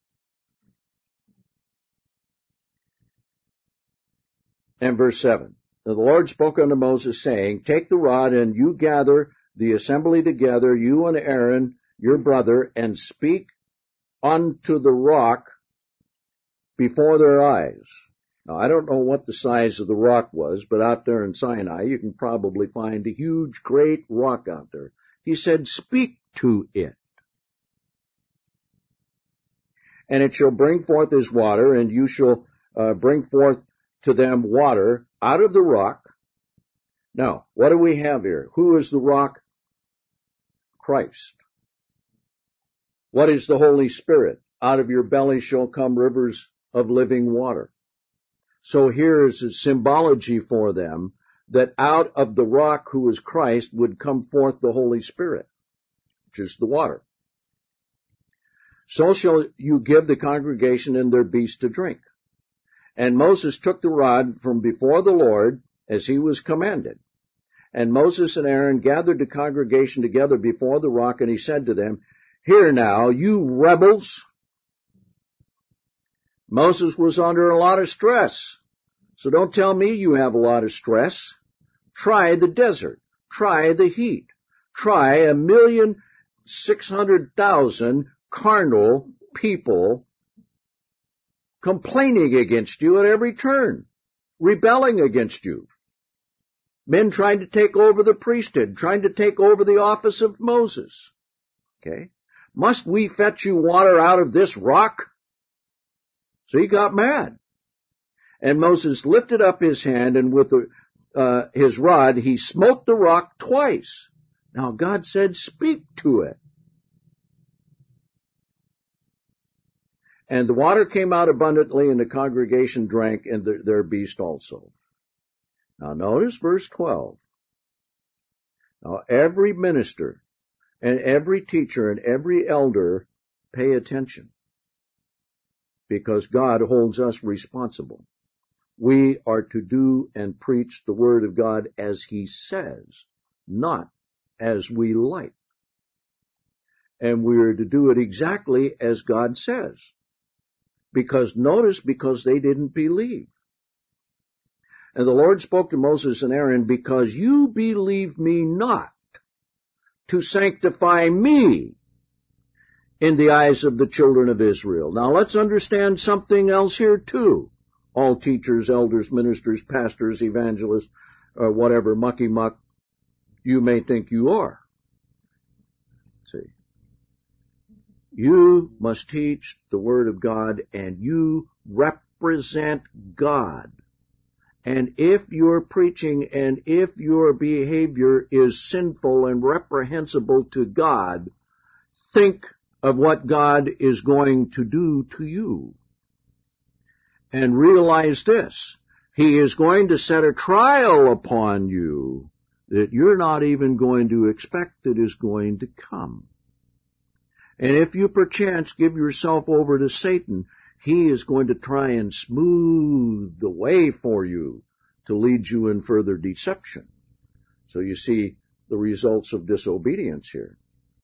And verse seven. The Lord spoke unto Moses, saying, take the rod, and you gather the assembly together, you and Aaron, your brother, and speak unto the rock before their eyes. Now, I don't know what the size of the rock was, but out there in Sinai, you can probably find a huge, great rock out there. He said, speak to it. and it shall bring forth his water, and you shall uh, bring forth to them water out of the rock. Now, what do we have here? Who is the rock? Christ. What is the Holy Spirit? Out of your belly shall come rivers of living water. So here is a symbology for them that out of the rock who is Christ would come forth the Holy Spirit, which is the water. So shall you give the congregation and their beasts to drink. And Moses took the rod from before the Lord as he was commanded. And Moses and Aaron gathered the congregation together before the rock, and he said to them, Hear now, you rebels. Moses was under a lot of stress. So don't tell me you have a lot of stress. Try the desert. Try the heat. Try a million six hundred thousand carnal people complaining against you at every turn, rebelling against you. Men trying to take over the priesthood, trying to take over the office of Moses. Okay? Must we fetch you water out of this rock? So he got mad. And Moses lifted up his hand, and with the, uh, his rod he smote the rock twice. Now God said, Speak to it. And the water came out abundantly, and the congregation drank, and the, their beast also. Now notice verse twelve. Now every minister and every teacher and every elder pay attention, because God holds us responsible. We are to do and preach the word of God as he says, not as we like. And we are to do it exactly as God says. Because notice, because they didn't believe. And the Lord spoke to Moses and Aaron, because you believe me not to sanctify me in the eyes of the children of Israel. Now let's understand something else here too. All teachers, elders, ministers, pastors, evangelists, or whatever mucky muck you may think you are. See, you must teach the Word of God, and you represent God. And if your preaching and if your behavior is sinful and reprehensible to God, think of what God is going to do to you. And realize this, he is going to set a trial upon you that you're not even going to expect that is going to come. And if you perchance give yourself over to Satan, he is going to try and smooth the way for you to lead you in further deception. So you see the results of disobedience here.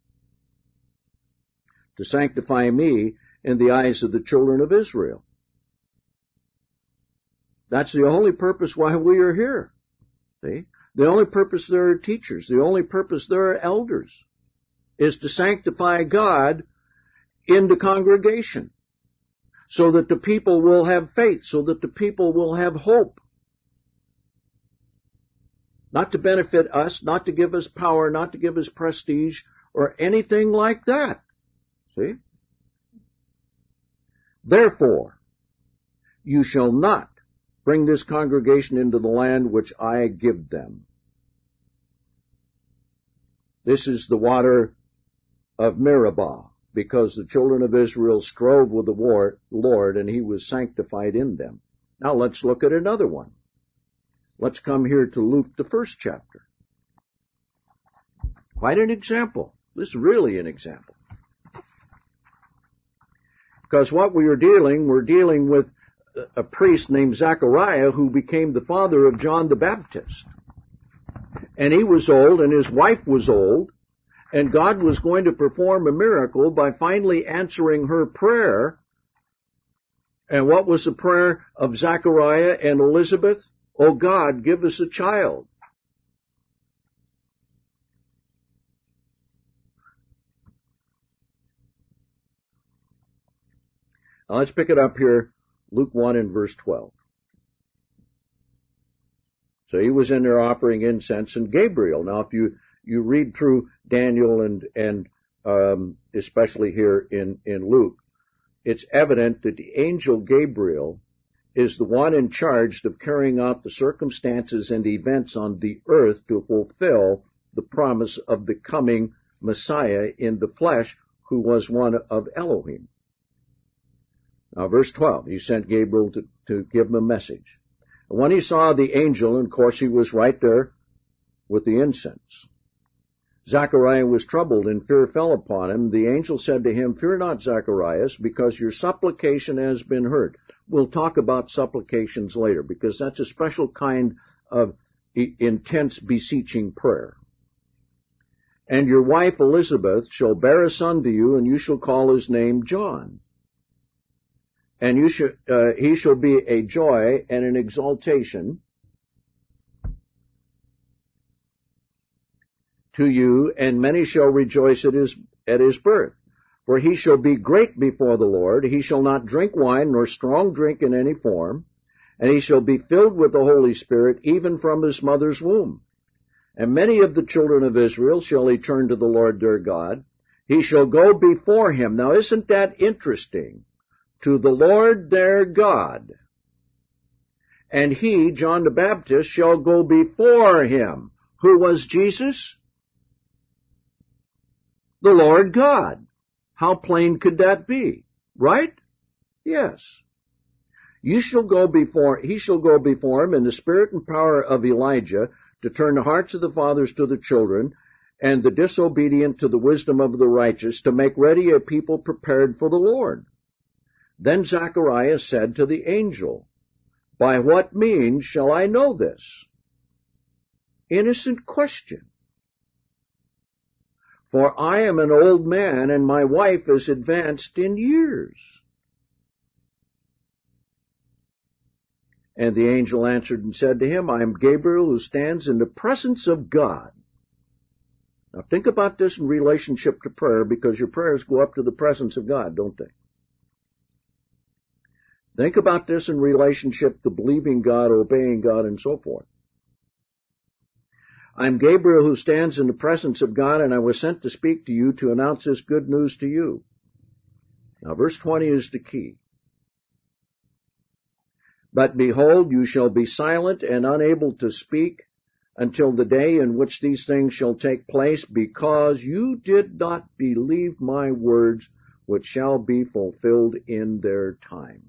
To sanctify me in the eyes of the children of Israel. That's the only purpose why we are here. See? The only purpose there are teachers. The only purpose there are elders is to sanctify God in the congregation so that the people will have faith, so that the people will have hope. Not to benefit us, not to give us power, not to give us prestige, or anything like that. See? Therefore, you shall not bring this congregation into the land which I give them. This is the water of Meribah, because the children of Israel strove with the Lord, and he was sanctified in them. Now let's look at another one. Let's come here to Luke, the first chapter. Quite an example. This is really an example. Because what we are dealing, we're dealing with a priest named Zechariah who became the father of John the Baptist. And he was old, and his wife was old, and God was going to perform a miracle by finally answering her prayer. And what was the prayer of Zechariah and Elizabeth? Oh God, give us a child. Now let's pick it up here, Luke one and verse twelve. So he was in there offering incense, and Gabriel. Now if you, you read through Daniel and, and um, especially here in, in Luke, it's evident that the angel Gabriel is the one in charge of carrying out the circumstances and events on the earth to fulfill the promise of the coming Messiah in the flesh, who was one of Elohim. Now, verse twelve, he sent Gabriel to, to give him a message. And when he saw the angel, and of course he was right there with the incense, Zachariah was troubled, and fear fell upon him. The angel said to him, "Fear not, Zacharias, because your supplication has been heard." We'll talk about supplications later, because that's a special kind of intense beseeching prayer. "And your wife Elizabeth shall bear a son to you, and you shall call his name John. And you shall, uh, he shall be a joy and an exaltation to you, and many shall rejoice at his, at his birth. For he shall be great before the Lord. He shall not drink wine nor strong drink in any form, and he shall be filled with the Holy Spirit even from his mother's womb. And many of the children of Israel shall he turn to the Lord their God. He shall go before him." Now, isn't that interesting? "To the Lord their God. And he," John the Baptist, "shall go before him." Who was Jesus? The Lord God. How plain could that be? Right? Yes. You shall go before, he shall go before him in the spirit and power of Elijah, to turn the hearts of the fathers to the children, and the disobedient to the wisdom of the righteous, to make ready a people prepared for the Lord. Then Zacharias said to the angel, "By what means shall I know this?" Innocent question. "For I am an old man, and my wife is advanced in years." And the angel answered and said to him, "I am Gabriel, who stands in the presence of God." Now think about this in relationship to prayer, because your prayers go up to the presence of God, don't they? Think about this in relationship to believing God, obeying God, and so forth. "I'm Gabriel, who stands in the presence of God, and I was sent to speak to you to announce this good news to you." Now verse twenty is the key. "But behold, you shall be silent and unable to speak until the day in which these things shall take place, because you did not believe my words, which shall be fulfilled in their time."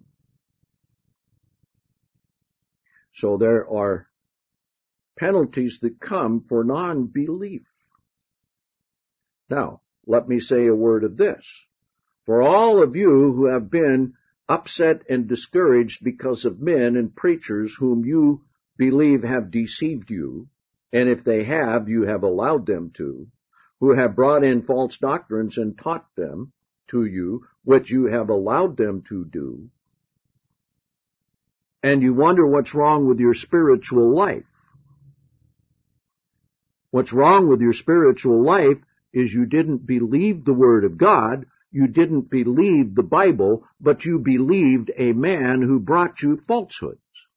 So there are penalties that come for non-belief. Now, let me say a word of this. For all of you who have been upset and discouraged because of men and preachers whom you believe have deceived you, and if they have, you have allowed them to, who have brought in false doctrines and taught them to you, which you have allowed them to do, and you wonder what's wrong with your spiritual life. What's wrong with your spiritual life is you didn't believe the Word of God, you didn't believe the Bible, but you believed a man who brought you falsehoods.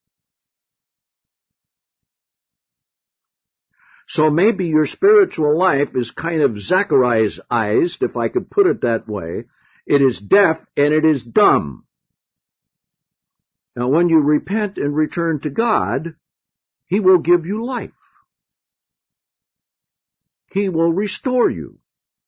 So maybe your spiritual life is kind of Zacharias-ized, if I could put it that way. It is deaf and it is dumb. Now when you repent and return to God, He will give you life. He will restore you.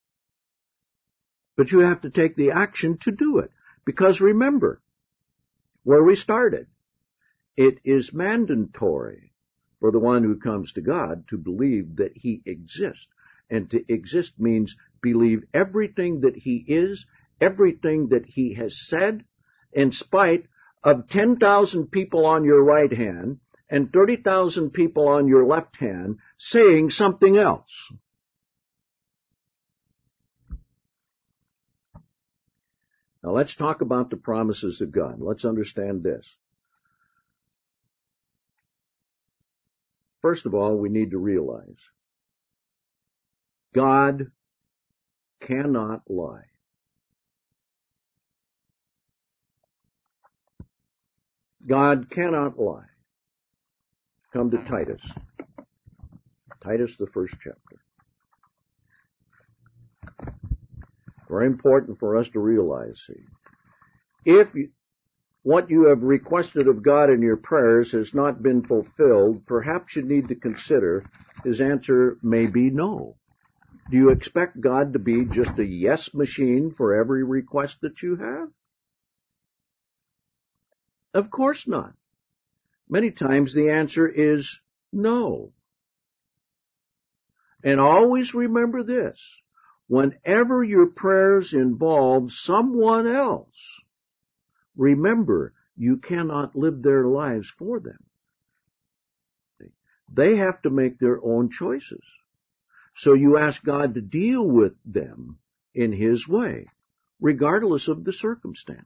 But you have to take the action to do it. Because remember, where we started, it is mandatory for the one who comes to God to believe that He exists. And to exist means believe everything that He is, everything that He has said, in spite of ten thousand people on your right hand and thirty thousand people on your left hand saying something else. Now let's talk about the promises of God. Let's understand this. First of all, we need to realize God cannot lie. God cannot lie. Come to Titus. Titus, the first chapter. Very important for us to realize, see. if what you have requested of God in your prayers has not been fulfilled, perhaps you need to consider his answer may be no. Do you expect God to be just a yes machine for every request that you have? Of course not. Many times the answer is no. And always remember this, whenever your prayers involve someone else, remember you cannot live their lives for them. They have to make their own choices. So you ask God to deal with them in his way, regardless of the circumstances.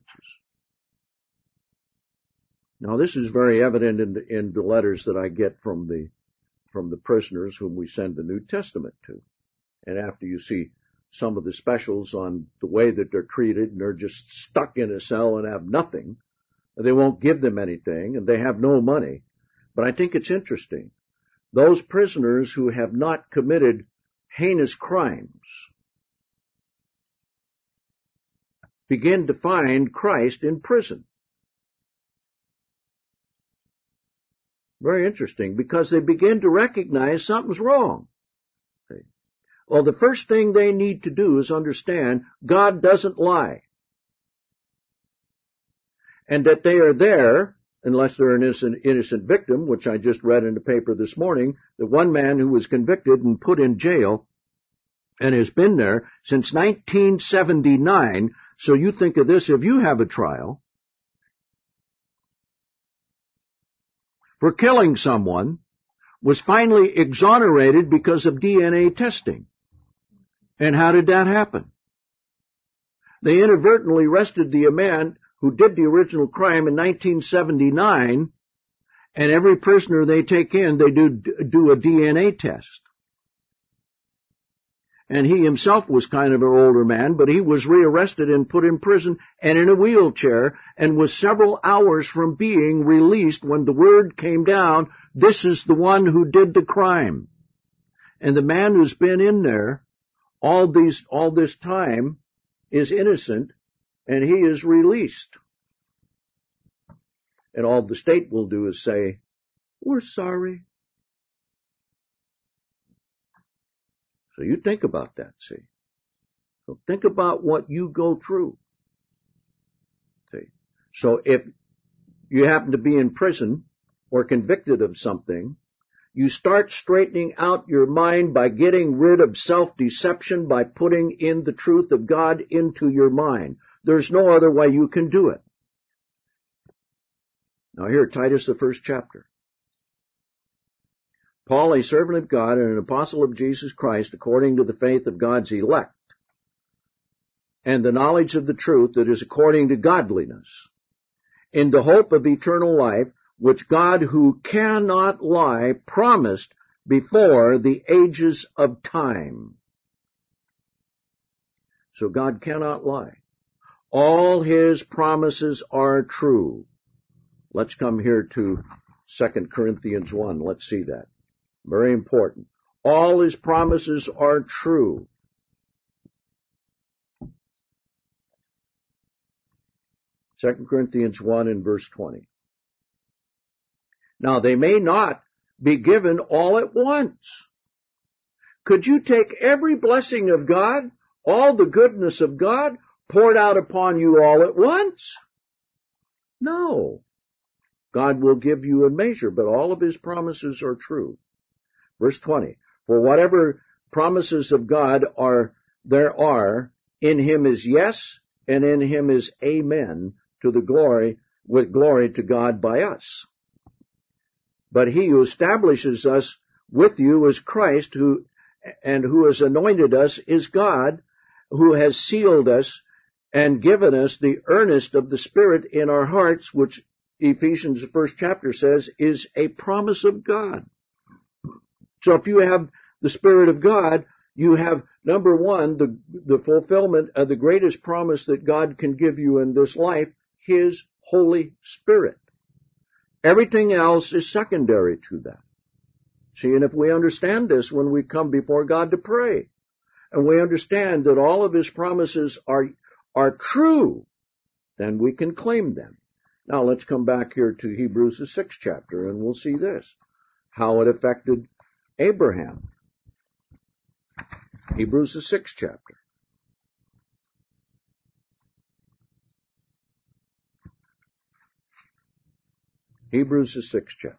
Now this is very evident in the, in the letters that I get from the from the prisoners whom we send the New Testament to. And after you see some of the specials on the way that they're treated, and they're just stuck in a cell and have nothing, they won't give them anything, and they have no money. But I think it's interesting. Those prisoners who have not committed heinous crimes begin to find Christ in prison. Very interesting, because they begin to recognize something's wrong. Well, the first thing they need to do is understand God doesn't lie. And that they are there, unless they're an innocent, innocent victim, which I just read in the paper this morning, that one man who was convicted and put in jail and has been there since nineteen seventy-nine. So you think of this, if you have a trial for killing someone, was finally exonerated because of D N A testing. And how did that happen? They inadvertently arrested the man who did the original crime in nineteen seventy-nine, and every prisoner they take in, they do do a D N A test. And he himself was kind of an older man, but he was rearrested and put in prison and in a wheelchair, and was several hours from being released when the word came down, this is the one who did the crime. And the man who's been in there all these all this time is innocent, and he is released. And all the state will do is say, we're sorry. So you think about that, see. So think about what you go through. See. So if you happen to be in prison or convicted of something, you start straightening out your mind by getting rid of self-deception, by putting in the truth of God into your mind. There's no other way you can do it. Now here, Titus, the first chapter. Paul, a servant of God and an apostle of Jesus Christ, according to the faith of God's elect, and the knowledge of the truth that is according to godliness, in the hope of eternal life, which God, who cannot lie, promised before the ages of time. So God cannot lie. All his promises are true. Let's come here to Second Corinthians one. Let's see that. Very important. All his promises are true. Second Corinthians one and verse twenty. Now they may not be given all at once. Could you take every blessing of God, all the goodness of God, poured out upon you all at once? No. God will give you a measure, but all of his promises are true. Verse twenty, for whatever promises of God are there are, in him is yes, and in him is amen, to the glory, with glory to God by us. But he who establishes us with you is Christ, who and who has anointed us is God, who has sealed us and given us the earnest of the Spirit in our hearts, which Ephesians, the first chapter says, is a promise of God. So if you have the Spirit of God, you have, number one, the, the fulfillment of the greatest promise that God can give you in this life, his Holy Spirit. Everything else is secondary to that. See, and if we understand this when we come before God to pray, and we understand that all of his promises are, are true, then we can claim them. Now let's come back here to Hebrews, the sixth chapter, and we'll see this, how it affected Abraham. Hebrews, the sixth chapter. Hebrews, the sixth chapter.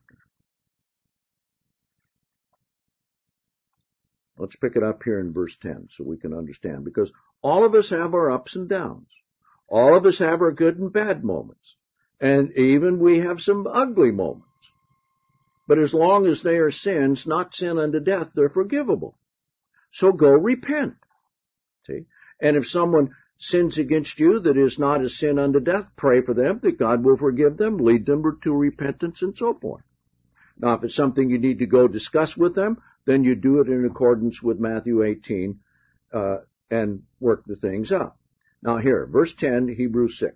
Let's pick it up here in verse ten so we can understand, because all of us have our ups and downs. All of us have our good and bad moments. And even we have some ugly moments. But as long as they are sins, not sin unto death, they're forgivable. So go repent. See? And if someone sins against you that is not a sin unto death, pray for them that God will forgive them, lead them to repentance, and so forth. Now, if it's something you need to go discuss with them, then you do it in accordance with Matthew eighteen uh, and work the things out. Now here, verse ten, Hebrews six.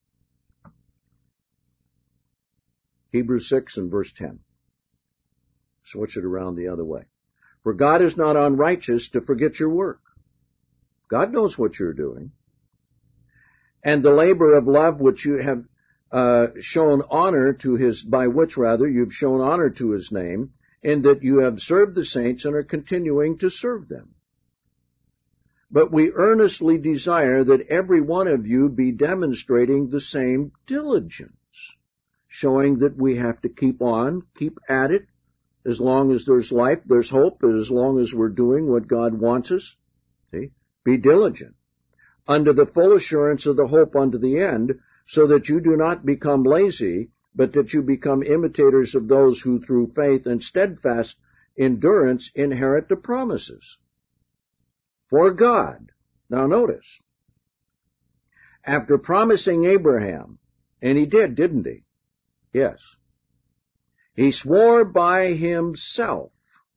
Hebrews six and verse ten. Switch it around the other way. For God is not unrighteous to forget your work. God knows what you're doing. And the labor of love which you have uh, shown honor to his, by which rather you've shown honor to his name, in that you have served the saints and are continuing to serve them. But we earnestly desire that every one of you be demonstrating the same diligence, showing that we have to keep on, keep at it. As long as there's life, there's hope. As long as we're doing what God wants us, see, be diligent. Under the full assurance of the hope unto the end, so that you do not become lazy, but that you become imitators of those who through faith and steadfast endurance inherit the promises. For God, now notice, after promising Abraham, and he did, didn't he? Yes. He swore by himself,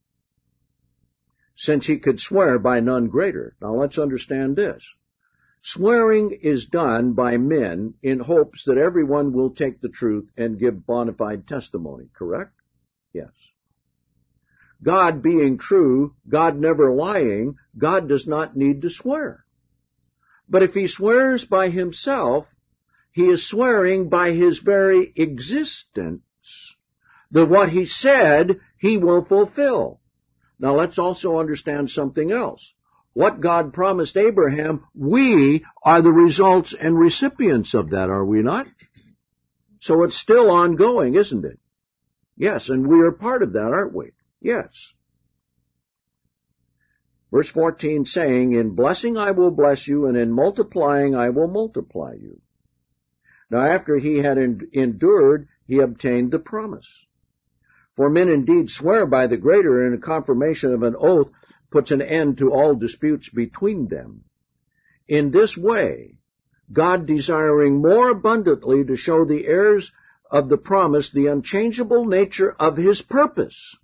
since he could swear by none greater. Now let's understand this. Swearing is done by men in hopes that everyone will take the truth and give bona fide testimony, correct? Yes. God being true, God never lying, God does not need to swear. But if he swears by himself, he is swearing by his very existence that what he said, he will fulfill. Now let's also understand something else. What God promised Abraham, we are the results and recipients of that, are we not? So it's still ongoing, isn't it? Yes, and we are part of that, aren't we? Yes. Verse fourteen saying, in blessing I will bless you, and in multiplying I will multiply you. Now after he had endured, he obtained the promise. For men indeed swear by the greater, and a confirmation of an oath puts an end to all disputes between them. In this way, God, desiring more abundantly to show the heirs of the promise the unchangeable nature of his purpose,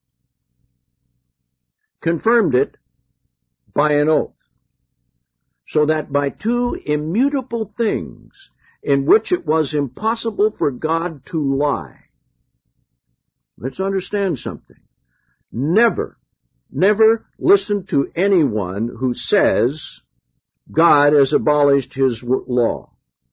confirmed it by an oath, so that by two immutable things in which it was impossible for God to lie. Let's understand something. Never Never listen to anyone who says God has abolished his law.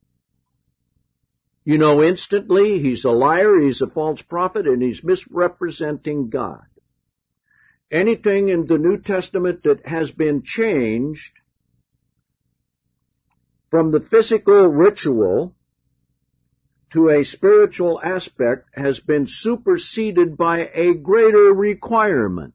You know instantly he's a liar, he's a false prophet, and he's misrepresenting God. Anything in the New Testament that has been changed from the physical ritual to a spiritual aspect has been superseded by a greater requirement.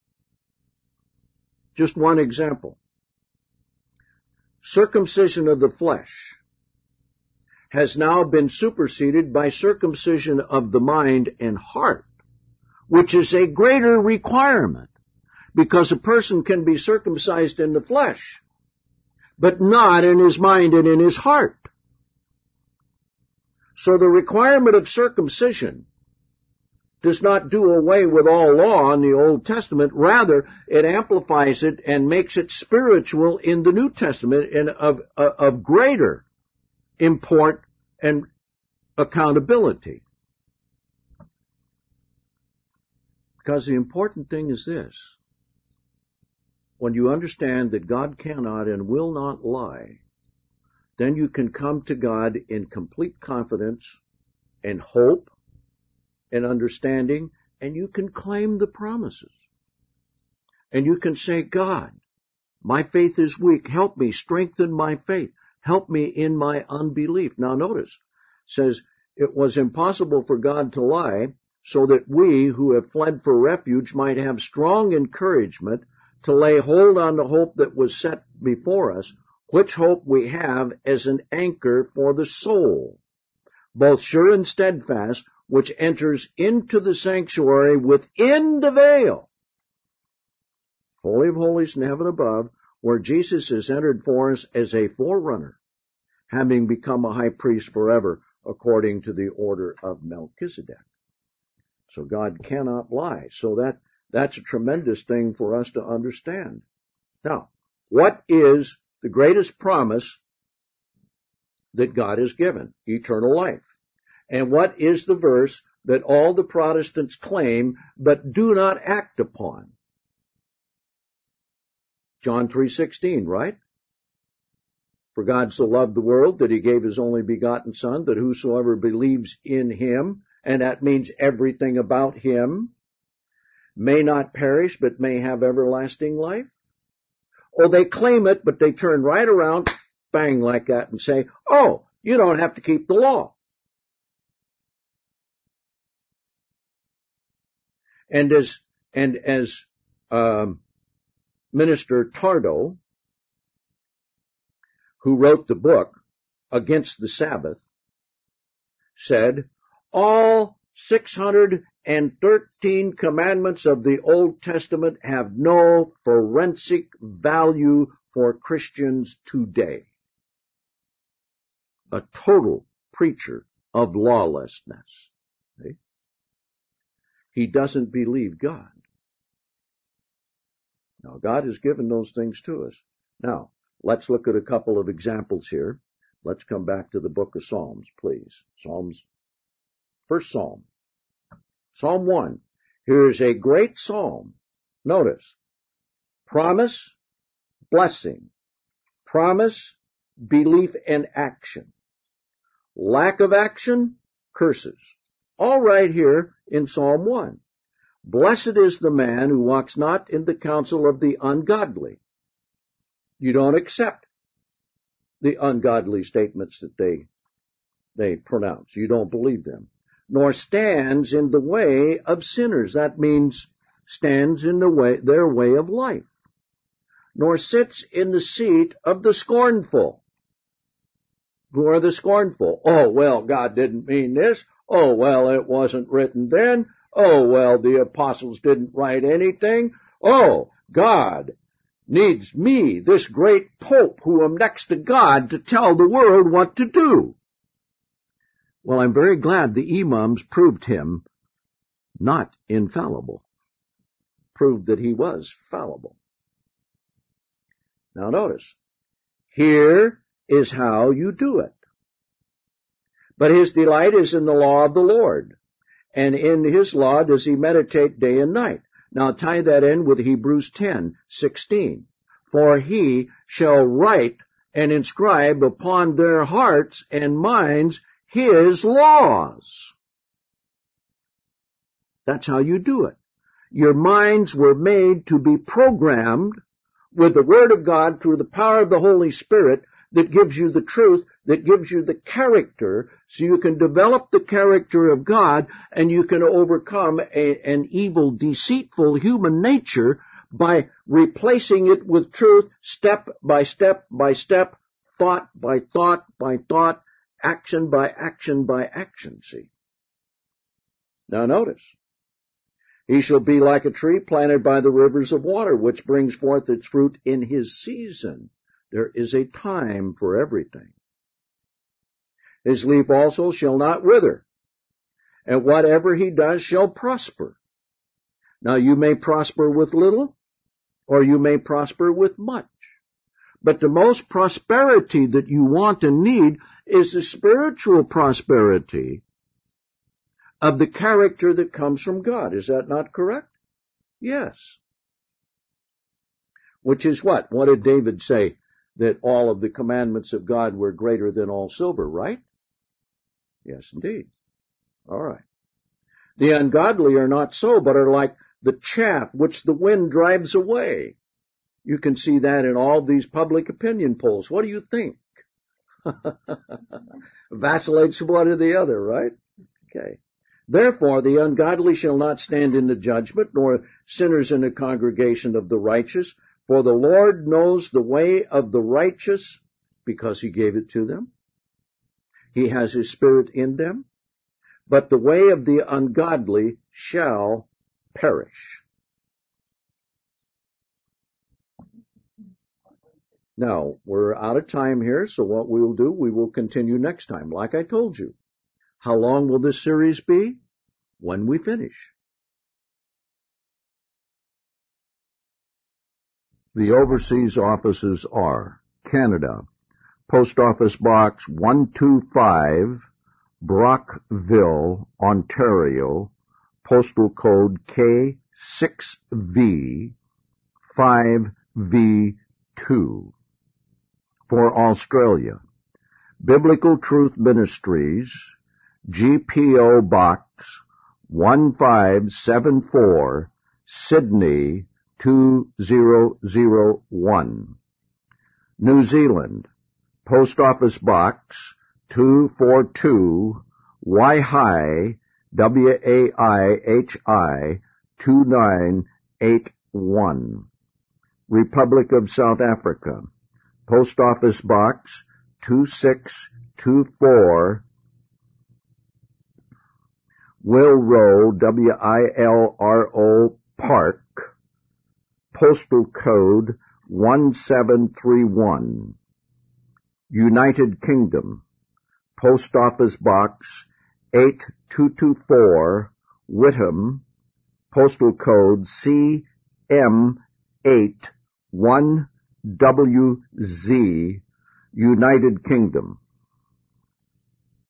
Just one example. Circumcision of the flesh has now been superseded by circumcision of the mind and heart, which is a greater requirement, because a person can be circumcised in the flesh, but not in his mind and in his heart. So the requirement of circumcision does not do away with all law in the Old Testament. Rather, it amplifies it and makes it spiritual in the New Testament and of, of, of greater import and accountability. Because the important thing is this. When you understand that God cannot and will not lie, then you can come to God in complete confidence and hope and understanding, and you can claim the promises. And you can say, God, my faith is weak. Help me, strengthen my faith. Help me in my unbelief. Now notice, it says, it was impossible for God to lie, so that we who have fled for refuge might have strong encouragement to lay hold on the hope that was set before us, which hope we have as an anchor for the soul, both sure and steadfast, which enters into the sanctuary within the veil, Holy of Holies in heaven above, where Jesus has entered for us as a forerunner, having become a high priest forever, according to the order of Melchizedek. So God cannot lie. So that, that's a tremendous thing for us to understand. Now, what is the greatest promise that God has given? Eternal life. And what is the verse that all the Protestants claim but do not act upon? John three sixteen, right? For God so loved the world that he gave his only begotten Son, that whosoever believes in him, and that means everything about him, may not perish, but may have everlasting life. Or they claim it, but they turn right around, bang, like that, and say, oh, you don't have to keep the law. And as, and as, um, Minister Tardo, who wrote the book Against the Sabbath, said, all six hundred thirteen commandments of the Old Testament have no forensic value for Christians today. A total preacher of lawlessness. See? He doesn't believe God. Now, God has given those things to us. Now, let's look at a couple of examples here. Let's come back to the book of Psalms, please. Psalms, first Psalm. Psalm one. Here's a great psalm. Notice, promise, blessing. Promise, belief, and action. Lack of action, curses. All right here in Psalm one. Blessed is the man who walks not in the counsel of the ungodly. You don't accept the ungodly statements that they, they pronounce. You don't believe them. Nor stands in the way of sinners. That means stands in the way, their way of life. Nor sits in the seat of the scornful. Who are the scornful? Oh, well, God didn't mean this. Oh, well, it wasn't written then. Oh, well, the apostles didn't write anything. Oh, God needs me, this great pope who am next to God, to tell the world what to do. Well, I'm very glad the imams proved him not infallible. Proved that he was fallible. Now notice, here is how you do it. But his delight is in the law of the Lord, and in his law does he meditate day and night. Now tie that in with Hebrews ten sixteen. For he shall write and inscribe upon their hearts and minds his laws. That's how you do it. Your minds were made to be programmed with the Word of God through the power of the Holy Spirit that gives you the truth, that gives you the character, so you can develop the character of God and you can overcome a, an evil, deceitful human nature by replacing it with truth step by step by step, thought by thought by thought, action by action by action, see. Now notice, he shall be like a tree planted by the rivers of water, which brings forth its fruit in his season. There is a time for everything. His leaf also shall not wither, and whatever he does shall prosper. Now you may prosper with little, or you may prosper with much. But the most prosperity that you want and need is the spiritual prosperity of the character that comes from God. Is that not correct? Yes. Which is what? What did David say? that all of the commandments of God were greater than all silver, right? Yes, indeed. All right. The ungodly are not so, but are like the chaff which the wind drives away. You can see that in all these public opinion polls. What do you think? Vacillates one or the other, right? Okay. Therefore, the ungodly shall not stand in the judgment, nor sinners in the congregation of the righteous. For the Lord knows the way of the righteous, because he gave it to them. He has his Spirit in them. But the way of the ungodly shall perish. Now, we're out of time here, so what we will do, we will continue next time, like I told you. How long will this series be? When we finish. The overseas offices are Canada, Post Office Box one two five, Brockville, Ontario, postal code K six V five V two. For Australia, Biblical Truth Ministries, G P O Box one five seven four, Sydney two zero zero one. New Zealand, Post Office Box two four two, Waihi, W A I H I two nine eight one. Republic of South Africa, Post Office Box two six two four, Wilro, W I L R O Park, postal code one seven three one. United Kingdom, Post Office Box eight two two four, Whitham, postal code C M eight one W Z, United Kingdom.